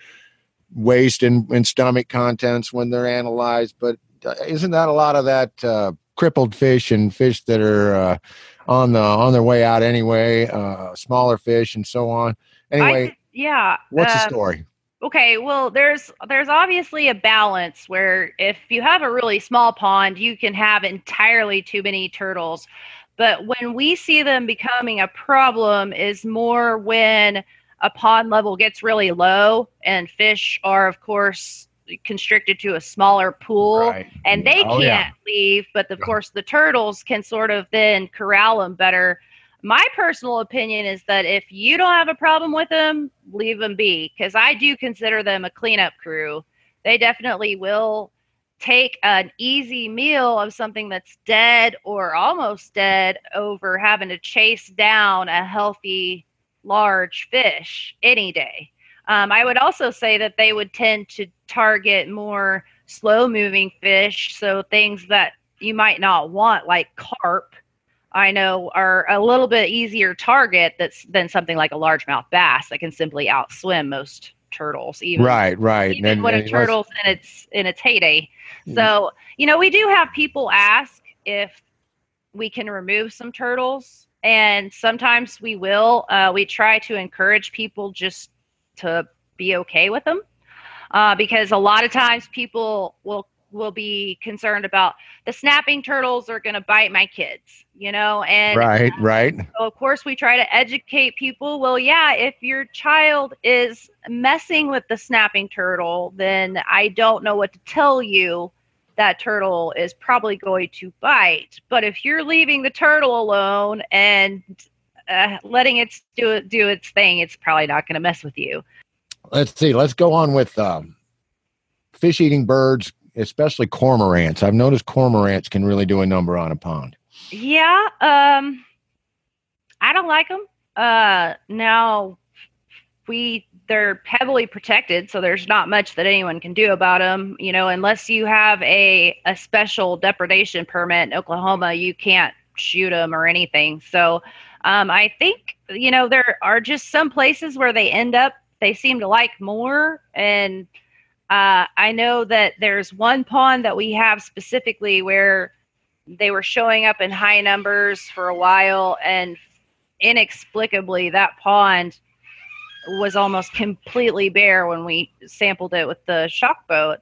waste and, and stomach contents when they're analyzed, but uh, isn't that a lot of that uh, crippled fish and fish that are uh, on the on their way out anyway, uh, smaller fish and so on? Anyway, I, yeah. what's the um, story? Okay, well, there's there's obviously a balance where if you have a really small pond, you can have entirely too many turtles. But when we see them becoming a problem is more when a pond level gets really low and fish are, of course, constricted to a smaller pool Right. and they Oh, can't yeah. leave. But of course, the turtles can sort of then corral them better. My personal opinion is that if you don't have a problem with them, leave them be, because I do consider them a cleanup crew. They definitely will take an easy meal of something that's dead or almost dead over having to chase down a healthy, large fish any day. Um, I would also say that they would tend to target more slow-moving fish, so things that you might not want, like carp, I know are a little bit easier target that's than something like a largemouth bass that can simply outswim most turtles. Even, Right, right. Even And- when a and let's- turtle's in its in its heyday. So, you know, we do have people ask if we can remove some turtles, and sometimes we will. Uh, we try to encourage people just to be okay with them, uh, because a lot of times people will will be concerned about the snapping turtles are going to bite my kids, you know, and Right, right. so of course we try to educate people. Well, yeah, if your child is messing with the snapping turtle, then I don't know what to tell you. That turtle is probably going to bite. But if you're leaving the turtle alone and uh, letting it do do its thing, it's probably not going to mess with you. Let's see. Let's go on with um, fish-eating birds, especially cormorants. I've noticed cormorants can really do a number on a pond. Yeah, um, I don't like them. Uh, now we they're heavily protected, so there's not much that anyone can do about them. You know, unless you have a a special depredation permit in Oklahoma, you can't shoot them or anything. So, um, I think you know there are just some places where they end up they seem to like more, and uh, I know that there's one pond that we have specifically where they were showing up in high numbers for a while, and inexplicably that pond was almost completely bare when we sampled it with the shock boat.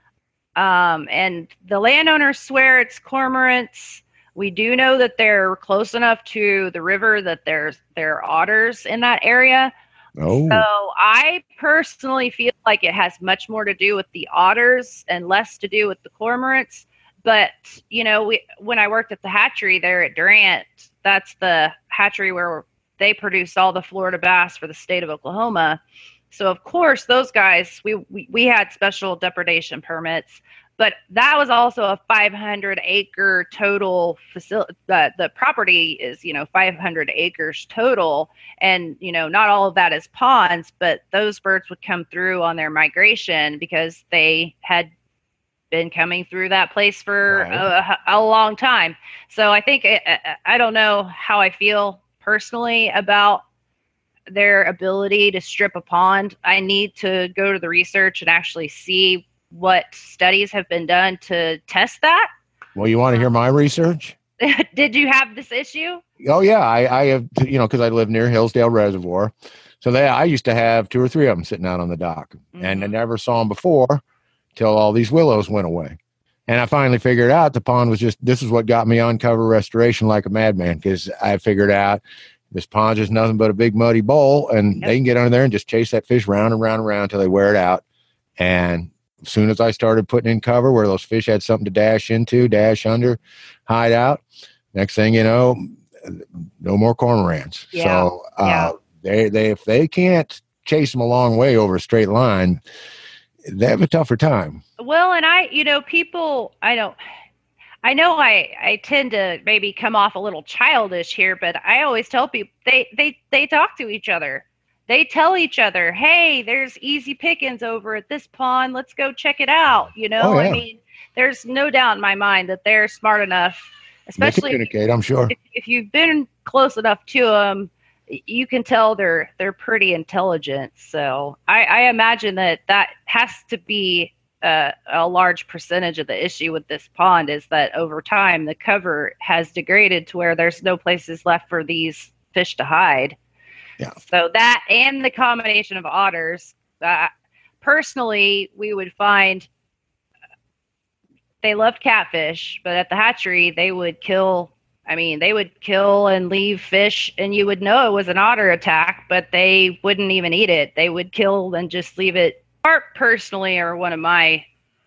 Um, and the landowners swear it's cormorants. We do know that they're close enough to the river that there's there are otters in that area. Oh, So I personally feel like it has much more to do with the otters and less to do with the cormorants. But, you know, we, when I worked at the hatchery there at Durant, that's the hatchery where they produce all the Florida bass for the state of Oklahoma. So, of course, those guys, we, we, we had special depredation permits. But that was also a five hundred acre total facility. The, the property is, you know, five hundred acres total. And, you know, not all of that is ponds, but those birds would come through on their migration because they had been coming through that place for Right. a, a long time. So I think, I, I don't know how I feel personally about their ability to strip a pond. I need to go to the research and actually see what studies have been done to test that. well, you want to hear my research? Did you have this issue? Oh, yeah. I, I have, you know, because I live near Hillsdale Reservoir. So they, I used to have two or three of them sitting out on the dock, and I Mhm. never saw them before. till all these willows went away. And I finally figured out the pond was just, this is what got me on cover restoration like a madman, because I figured out this pond is nothing but a big muddy bowl, and yep. they can get under there and just chase that fish round and round and round until they wear it out. And as soon as I started putting in cover where those fish had something to dash into, dash under, hide out, next thing you know, no more cormorants. Yeah. So uh, yeah. they, they, if they can't chase them a long way over a straight line, they have a tougher time. Well, and I, you know, people, I don't, I know I, I tend to maybe come off a little childish here, but I always tell people they, they, they talk to each other. They tell each other, hey, there's easy pickings over at this pond. Let's go check it out. You know, oh, yeah. I mean, there's no doubt in my mind that they're smart enough, especially they communicate, I'm sure. If, if you've been close enough to them, you can tell they're they're pretty intelligent. So I, I imagine that that has to be uh, a large percentage of the issue with this pond, is that over time the cover has degraded to where there's no places left for these fish to hide. Yeah. So that and the combination of otters, uh, personally, we would find they loved catfish, but at the hatchery they would kill. I mean, they would kill and leave fish, and you would know it was an otter attack, but they wouldn't even eat it. They would kill and just leave it. Carp, personally, are one of my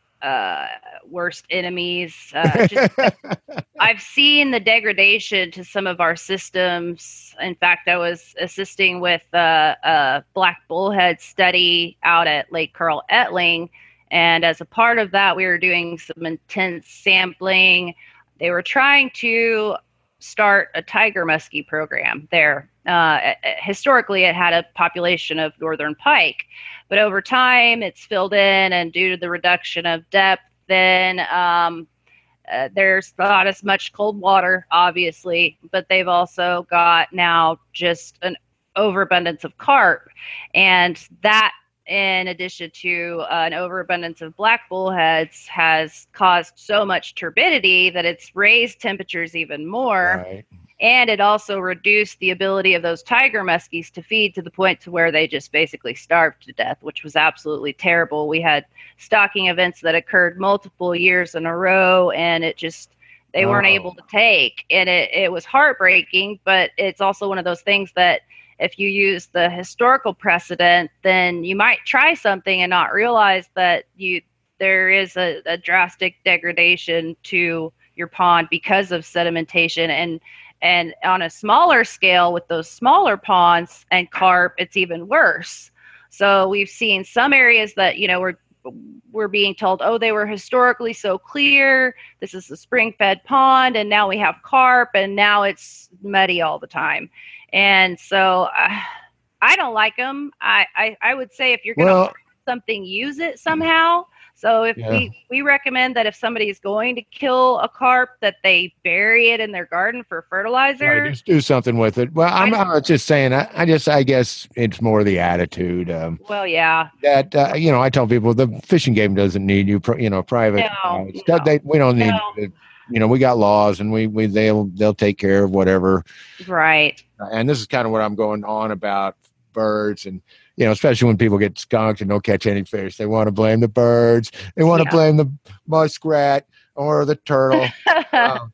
uh, worst enemies. Uh, just, I've seen the degradation to some of our systems. In fact, I was assisting with uh, a black bullhead study out at Lake Carl Etling, and as a part of that, we were doing some intense sampling. They were trying to start a tiger muskie program there. Uh, historically, it had a population of northern pike, but over time it's filled in, and due to the reduction of depth, then um, uh, there's not as much cold water, obviously, but they've also got now just an overabundance of carp, and that, in addition to uh, an overabundance of black bullheads, has caused so much turbidity that it's raised temperatures even more. Right. And it also reduced the ability of those tiger muskies to feed to the point to where they just basically starved to death, which was absolutely terrible. We had stocking events that occurred multiple years in a row, and it just, they oh. weren't able to take. And it, it was heartbreaking, but it's also one of those things that if you use the historical precedent, then you might try something and not realize that you there is a, a drastic degradation to your pond because of sedimentation. And and on a smaller scale with those smaller ponds and carp, it's even worse. So we've seen some areas that, you know, we're we're being told, oh, they were historically so clear. This is a spring-fed pond, and now we have carp, and now it's muddy all the time. And so uh, I don't like them. I, I, I would say if you're going to well, something, use it somehow. So if yeah. we, we recommend that if somebody is going to kill a carp, that they bury it in their garden for fertilizer. Right, just do something with it. Well, I'm not just saying, I, I just, I guess it's more the attitude. Um, well, yeah. That, uh, you know, I tell people the fishing game doesn't need you, you know, private. No, uh, no, they, we don't need no. it. You know, we got laws, and we, we they'll they'll take care of whatever. Right. And this is kind of what I'm going on about birds, and you know, especially when people get skunked and don't catch any fish, they want to blame the birds. They want yeah. to blame the muskrat or the turtle. um,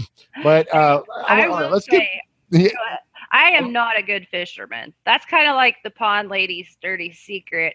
but uh, I I, will let's say, get. Yeah. I am not a good fisherman. That's kind of like the pond lady's dirty secret.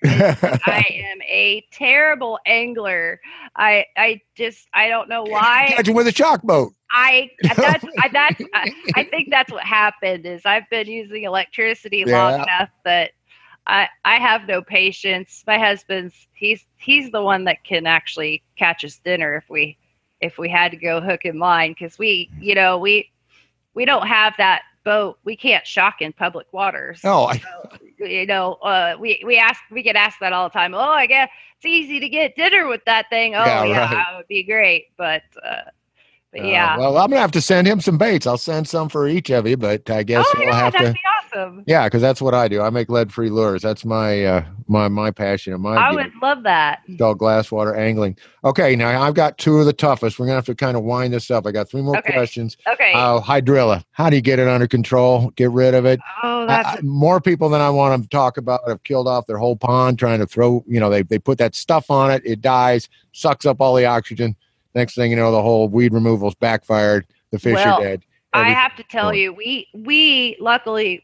I am a terrible angler. I I just I don't know why. Catch him with a shock boat. I that's I, that's I, I think that's what happened. Is I've been using electricity yeah. long enough that I I have no patience. My husband's he's he's the one that can actually catch us dinner if we if we had to go hook and line, because we you know we we don't have that boat. We can't shock in public waters. Oh, I, so, you know, uh, we we ask we get asked that all the time. Oh, I guess it's easy to get dinner with that thing. Oh, yeah, yeah right. That would be great. But, uh, but uh, yeah. Well, I'm gonna have to send him some baits. I'll send some for each of you, but I guess oh, we'll yeah, have that'd to. Be awesome. Yeah, because that's what I do. I make lead-free lures. That's my uh, my my passion and my. I would love that. Called glasswater angling. Okay, now I've got two of the toughest. We're gonna have to kind of wind this up. I got three more Okay. questions. Okay. Uh, hydrilla. How do you get it under control? Get rid of it? Oh, that's I, I, more people than I want to talk about have killed off their whole pond trying to throw. You know, they they put that stuff on it. It dies, sucks up all the oxygen. Next thing you know, the whole weed removal's backfired. The fish Well, are dead. I Everything- have to tell you, we we luckily,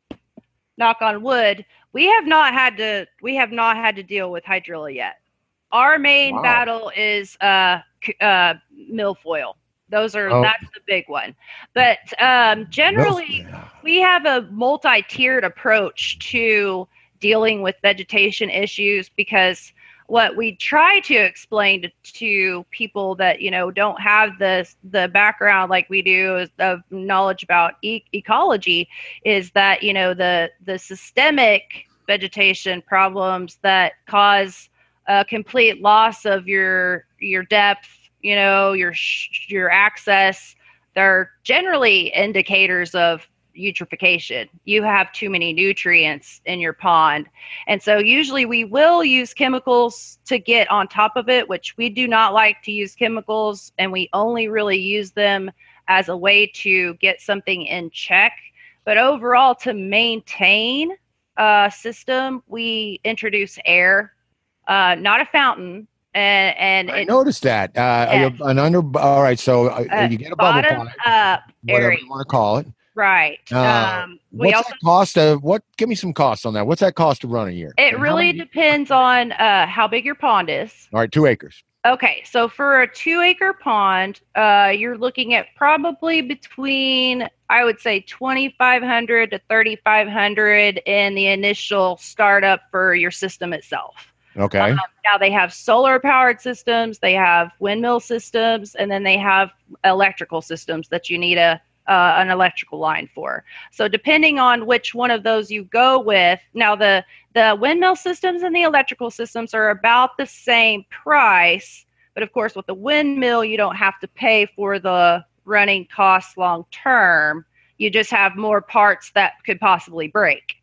knock on wood, we have not had to we have not had to deal with hydrilla yet. Our main Wow. battle is uh c- uh milfoil. Those are Oh. that's the big one. But um, generally, we have a multi-tiered approach to dealing with vegetation issues because what we try to explain to, to people that you know don't have the the background like we do is of knowledge about e- ecology is that you know the the systemic vegetation problems that cause a complete loss of your your depth, you know, your sh- your access, they're generally indicators of eutrophication. You have too many nutrients in your pond. And so usually we will use chemicals to get on top of it, which we do not like to use chemicals, and we only really use them as a way to get something in check. But overall, to maintain a system, we introduce air, uh, not a fountain. And, and I it, noticed that. Uh, Yes. An under. All right, so uh, uh, you get a bubble bottom pipe, up whatever area. you want to call it. Right. Uh, um, we What's also that cost of what? Give me some costs on that. What's that cost to run a year? it And how really many- depends on uh, how big your pond is. All right, two acres. Okay, so for a two acre pond, uh, you're looking at probably between, I would say, twenty-five hundred to thirty-five hundred in the initial startup for your system itself. Okay. Um, now they have solar powered systems, they have windmill systems, and then they have electrical systems that you need a uh, an electrical line for. So depending on which one of those you go with, now the the windmill systems and the electrical systems are about the same price, but of course with the windmill you don't have to pay for the running costs long term. You just have more parts that could possibly break.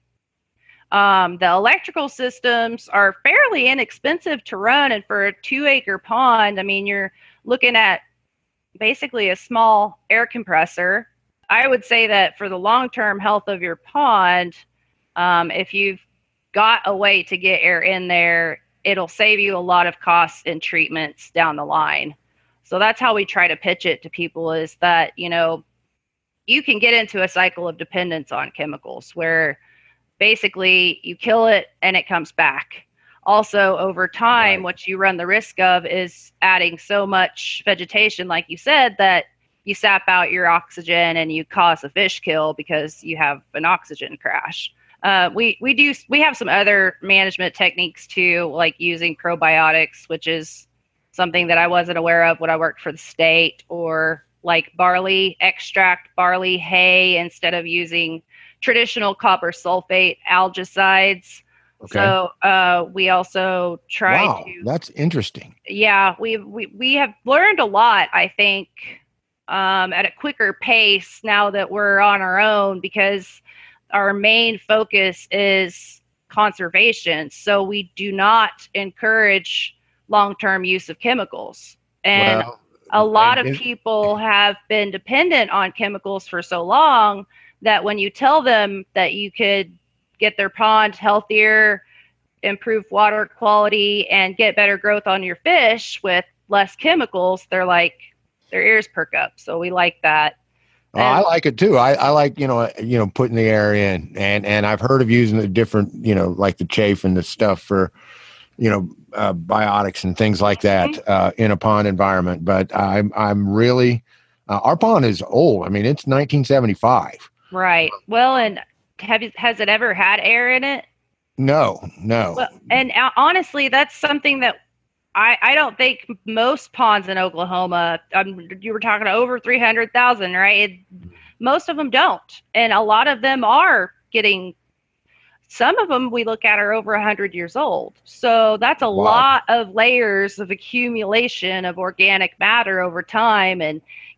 Um, the electrical systems are fairly inexpensive to run, and for a two acre pond, I mean, you're looking at basically a small air compressor. I would say that for the long-term health of your pond, um, if you've got a way to get air in there, it'll save you a lot of costs in treatments down the line. So that's how we try to pitch it to people, is that, you know, you can get into a cycle of dependence on chemicals where basically you kill it and it comes back. Also, over time, Right. what you run the risk of is adding so much vegetation, like you said, that you sap out your oxygen and you cause a fish kill because you have an oxygen crash. Uh, we we do we have some other management techniques too, like using probiotics, which is something that I wasn't aware of when I worked for the state, or like barley extract, barley hay instead of using traditional copper sulfate algicides. Okay. So uh, we also try Wow, to that's interesting. yeah, we we we have learned a lot, I think, um, at a quicker pace now that we're on our own, because our main focus is conservation. So we do not encourage long-term use of chemicals. And Well, a lot of and- people have been dependent on chemicals for so long that when you tell them that you could get their pond healthier, improve water quality, and get better growth on your fish with less chemicals, they're like, their ears perk up. So we like that. Oh, I And- like it too. I, I like, you know, you know, putting the air in, and, and I've heard of using the different, you know, like the chaff and the stuff for, you know, uh, biotics and things like that Mm-hmm. uh, in a pond environment. But I'm, I'm really, uh, our pond is old. I mean, it's nineteen seventy-five. Right. Well, and have you, has it ever had air in it? No, no. Well, and uh, honestly, that's something that I, I don't think most ponds in Oklahoma, um, you were talking over three hundred thousand, right? It, most of them don't. And a lot of them are getting, some of them we look at are over one hundred years old. So that's a Wow. lot of layers of accumulation of organic matter over time. And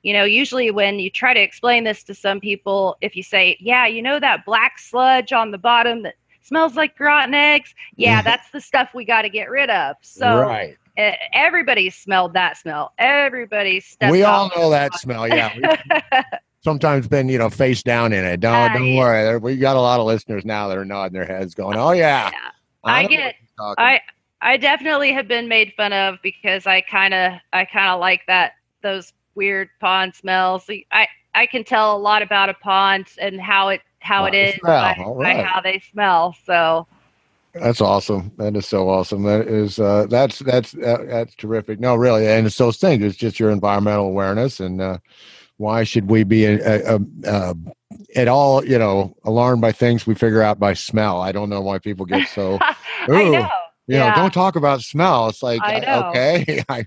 you know, usually when you try to explain this to some people, if you say, yeah, you know, that black sludge on the bottom that smells like rotten eggs. Yeah, that's the stuff we got to get rid of. So right. uh, everybody's smelled that smell. Everybody's stepped We all off know that smell. Yeah. We've sometimes been, you know, face down in it. Don't, Uh, don't yeah. worry. We got a lot of listeners now that are nodding their heads going, oh, yeah. Yeah. I, I know get- what you're talking I I definitely have been made fun of because I kind of I kind of like that those weird pond smells. I I can tell a lot about a pond and how it how By it the is smell. by, All by right. how they smell. So That's awesome. That is so awesome. That is uh, that's that's uh, that's terrific. No, really, and it's those things. It's just your environmental awareness, and uh, why should we be uh, uh, uh, at all, you know, alarmed by things we figure out by smell? I don't know why people get so. I Ooh, know. You know, Yeah. don't talk about smell. It's like I I- know. okay. I,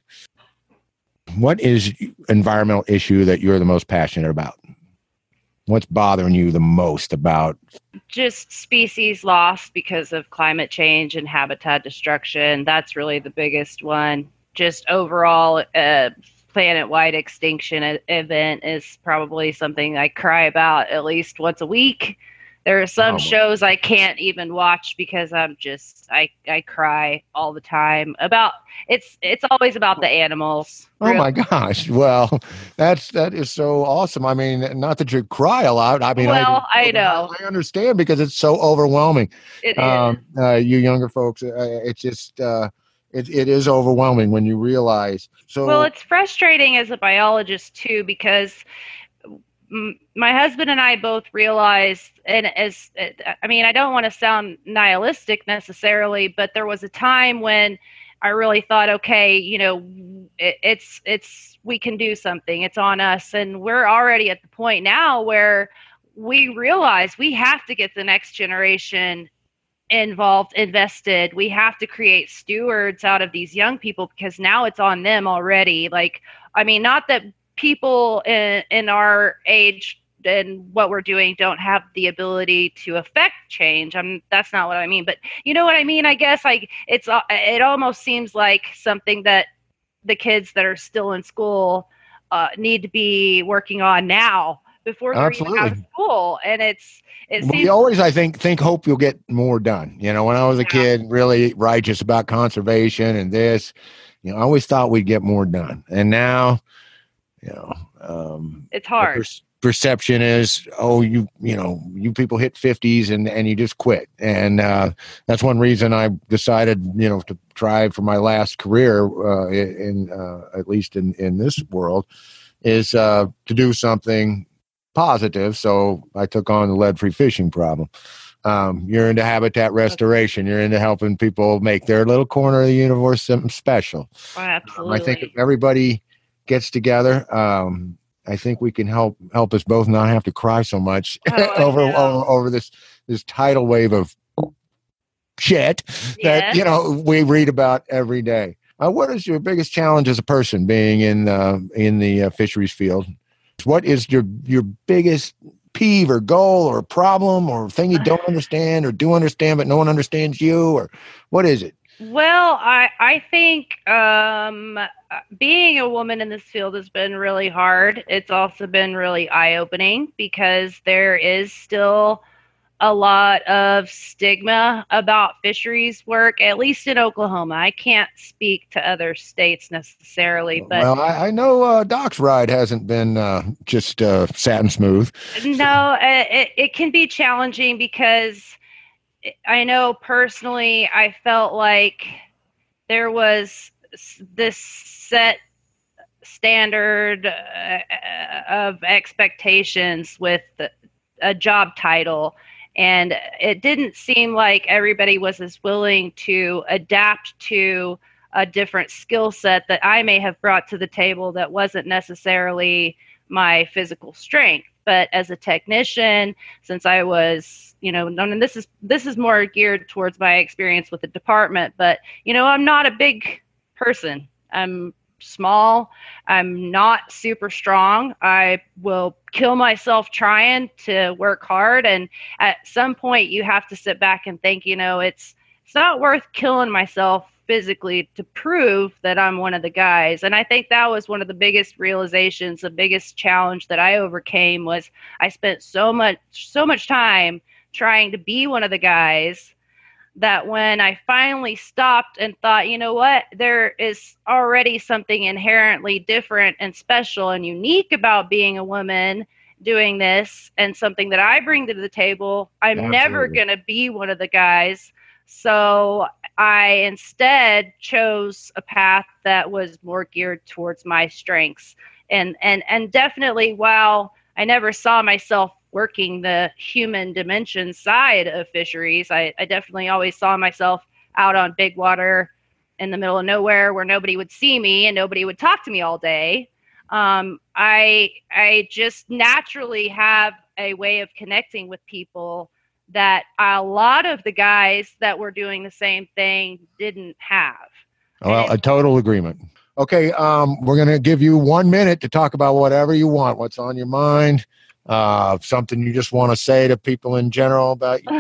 what is environmental issue that you're the most passionate about? What's bothering you the most about? Just species lost because of climate change and habitat destruction. That's really the biggest one. Just overall, uh, planet-wide extinction e- event is probably something I cry about at least once a week. There are some Oh, boy. shows I can't even watch because I'm just I I cry all the time about it's it's always about the animals. Oh Real- my gosh! Well, that's that is so awesome. I mean, not that you cry a lot. I mean, Well, I, I know. I understand because it's so overwhelming. It is. Um, uh, you younger folks, uh, it's just uh, it it is overwhelming when you realize. So Well, it's frustrating as a biologist too because m- my husband and I both realized, and as I mean, I don't want to sound nihilistic necessarily, but there was a time when I really thought, okay, you know, it, it's it's we can do something. It's on us, and we're already at the point now where we realize we have to get the next generation involved, invested. We have to create stewards out of these young people because now it's on them already. Like, I mean, not that people in, in our age and what we're doing don't have the ability to affect change. I'm that's not what I mean, but you know what I mean? I guess like it's uh, it almost seems like something that the kids that are still in school uh, need to be working on now before they're even out of Absolutely. school. And it's it we seems always, I think, think hope you'll get more done. You know, when I was a Yeah. kid, really righteous about conservation and this, you know, I always thought we'd get more done. And now, you know, um, it's the hard. per- perception is, oh, you, you know, you people hit fifties and, and you just quit. And uh, that's one reason I decided, you know, to try for my last career uh, in, uh, at least in, in this world, is uh, to do something positive. So I took on the lead-free fishing problem. Um, you're into habitat restoration. You're into helping people make their little corner of the universe something special. Oh, Um, absolutely. I think if everybody gets together, um, I think we can help help us both not have to cry so much Oh, I over, know. over over this this tidal wave of shit that Yes. you know we read about every day. Uh, what is your biggest challenge as a person being in uh, in the uh, fisheries field? What is your your biggest peeve or goal or problem or thing you don't understand or do understand but no one understands you, or what is it? Well, I I think um, being a woman in this field has been really hard. It's also been really eye-opening because there is still a lot of stigma about fisheries work, at least in Oklahoma. I can't speak to other states necessarily, but Well, I, I know uh, Doc's ride hasn't been uh, just uh, satin smooth. no, uh, it, it can be challenging because I know personally I felt like there was s- this set standard uh, of expectations with the, a job title, and it didn't seem like everybody was as willing to adapt to a different skill set that I may have brought to the table that wasn't necessarily my physical strength. But as a technician, since I was, you know, and this is this is more geared towards my experience with the department, but you know, I'm not a big person. I'm small. I'm not super strong. I will kill myself trying to work hard, and at some point you have to sit back and think, you know, it's it's not worth killing myself physically to prove that I'm one of the guys. And I think that was one of the biggest realizations, the biggest challenge that I overcame was I spent so much, so much time trying to be one of the guys that when I finally stopped and thought, you know what, there is already something inherently different and special and unique about being a woman doing this and something that I bring to the table, I'm Absolutely. never going to be one of the guys. So I instead chose a path that was more geared towards my strengths. And, and, and definitely, while I never saw myself working the human dimension side of fisheries, I, I definitely always saw myself out on big water in the middle of nowhere where nobody would see me and nobody would talk to me all day. Um, I I just naturally have a way of connecting with people that a lot of the guys that were doing the same thing didn't have. Well, a total agreement. Okay, um, we're going to give you one minute to talk about whatever you want, what's on your mind, uh, something you just want to say to people in general about you.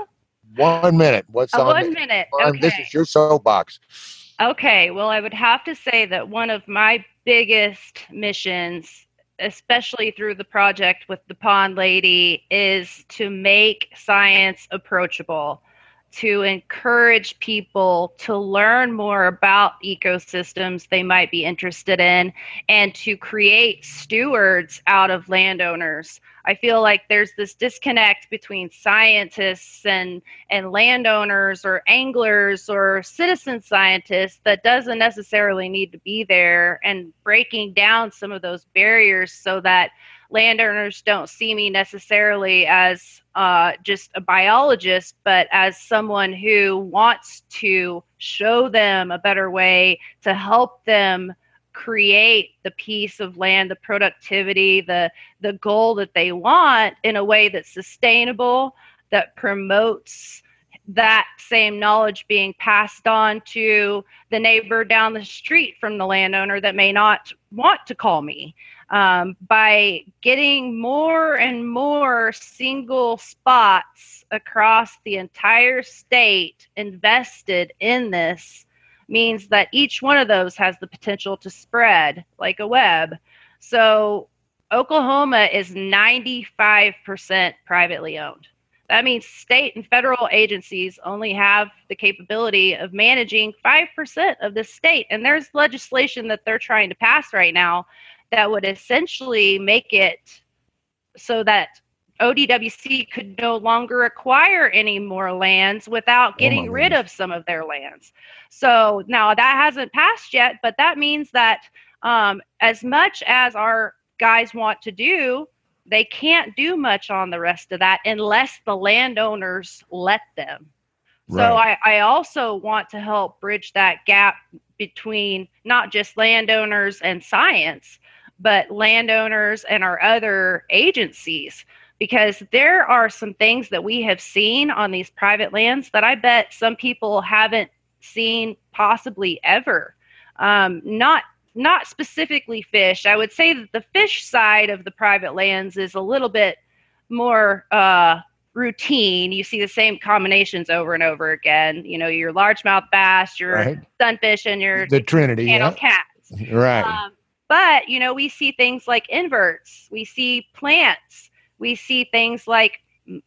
One minute. What's Uh, on one the- minute. on- This Okay. is your soapbox. Okay, well, I would have to say that one of my biggest missions, especially through the project with the Pond Lady, is to make science approachable, to encourage people to learn more about ecosystems they might be interested in, and to create stewards out of landowners. I feel like there's this disconnect between scientists and, and landowners or anglers or citizen scientists that doesn't necessarily need to be there, and breaking down some of those barriers so that landowners don't see me necessarily as uh, just a biologist, but as someone who wants to show them a better way to help them create the piece of land, the productivity, the the goal that they want in a way that's sustainable, that promotes that same knowledge being passed on to the neighbor down the street from the landowner that may not want to call me. Um, by getting more and more single spots across the entire state invested in this means that each one of those has the potential to spread like a web. So Oklahoma is ninety-five percent privately owned. That means state and federal agencies only have the capability of managing five percent of the state. And there's legislation that they're trying to pass right now that would essentially make it so that O D W C could no longer acquire any more lands without getting Oh, rid of some of their lands. So now that hasn't passed yet, but that means that um, as much as our guys want to do, they can't do much on the rest of that unless the landowners let them. So Right. I, I also want to help bridge that gap between not just landowners and science, but landowners and our other agencies, because there are some things that we have seen on these private lands that I bet some people haven't seen possibly ever. Um, not not specifically fish. I would say that the fish side of the private lands is a little bit more uh, routine. You see the same combinations over and over again. You know, your largemouth bass, your Right. sunfish, and your The Trinity, channel yeah. cats. Right. Um, but, you know, we see things like inverts. We see plants. We see things like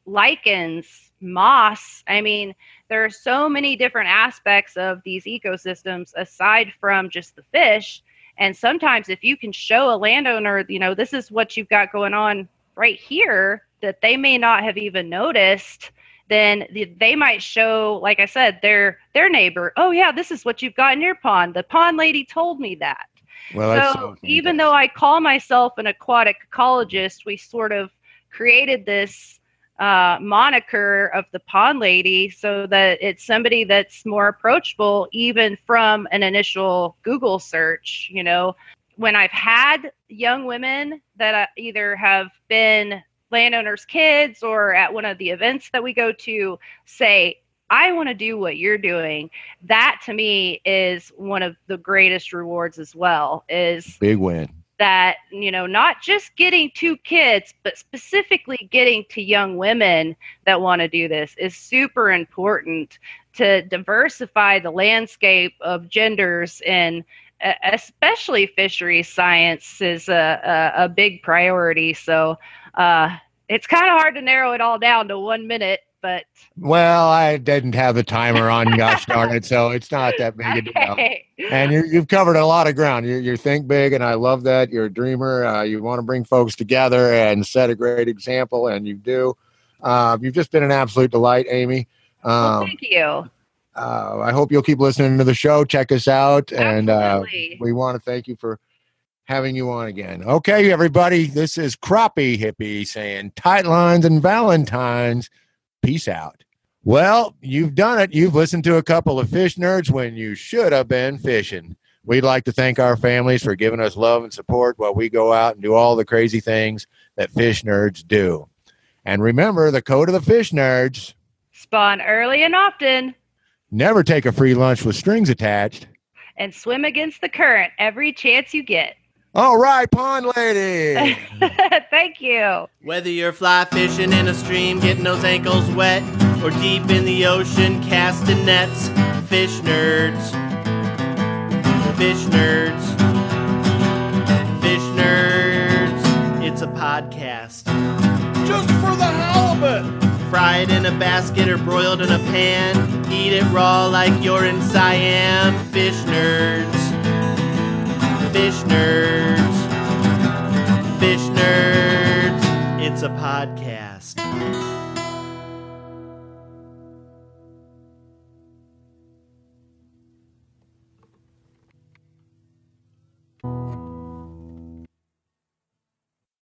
lichens, moss. I mean, there are so many different aspects of these ecosystems aside from just the fish. And sometimes if you can show a landowner, you know, this is what you've got going on right here that they may not have even noticed, then they might show, like I said, their their neighbor, oh, yeah, this is what you've got in your pond. The pond lady told me that. Well, that's So so even though I call myself an aquatic ecologist, we sort of created this uh, moniker of the Pond Lady so that it's somebody that's more approachable even from an initial Google search. You know, when I've had young women that uh, either have been landowners' kids or at one of the events that we go to say, I want to do what you're doing, that to me is one of the greatest rewards as well, is big win. that, you know, not just getting to kids, but specifically getting to young women that want to do this is super important. to diversify the landscape of genders in uh, especially fisheries science is a, a, a big priority. So uh, it's kind of hard to narrow it all down to one minute, but. Well, I didn't have the timer on, gosh darn it, so it's not that big a deal. Okay. And you're, you've covered a lot of ground. You, you think big, and I love that. You're a dreamer. Uh, you want to bring folks together and set a great example, and you do. Uh, you've just been an absolute delight, Amy. Um, Well, thank you. Uh, I hope you'll keep listening to the show. Check us out. And uh, Absolutely. we want to thank you for having you on again. Okay, everybody, this is Crappie Hippie saying tight lines and Valentines. Peace out. Well, you've done it. You've listened to a couple of fish nerds when you should have been fishing. We'd like to thank our families for giving us love and support while we go out and do all the crazy things that fish nerds do. And remember the code of the fish nerds. Spawn early and often, Never take a free lunch with strings attached. and swim against the current every chance you get. All right, pond lady. Thank you. Whether you're fly fishing in a stream, getting those ankles wet, or deep in the ocean casting nets, fish nerds. Fish nerds. Fish nerds. It's a podcast. Just for the halibut. Fried in a basket or broiled in a pan. Eat it raw like you're in Siam. Fish nerds. Fish nerds. Fish nerds. It's a podcast.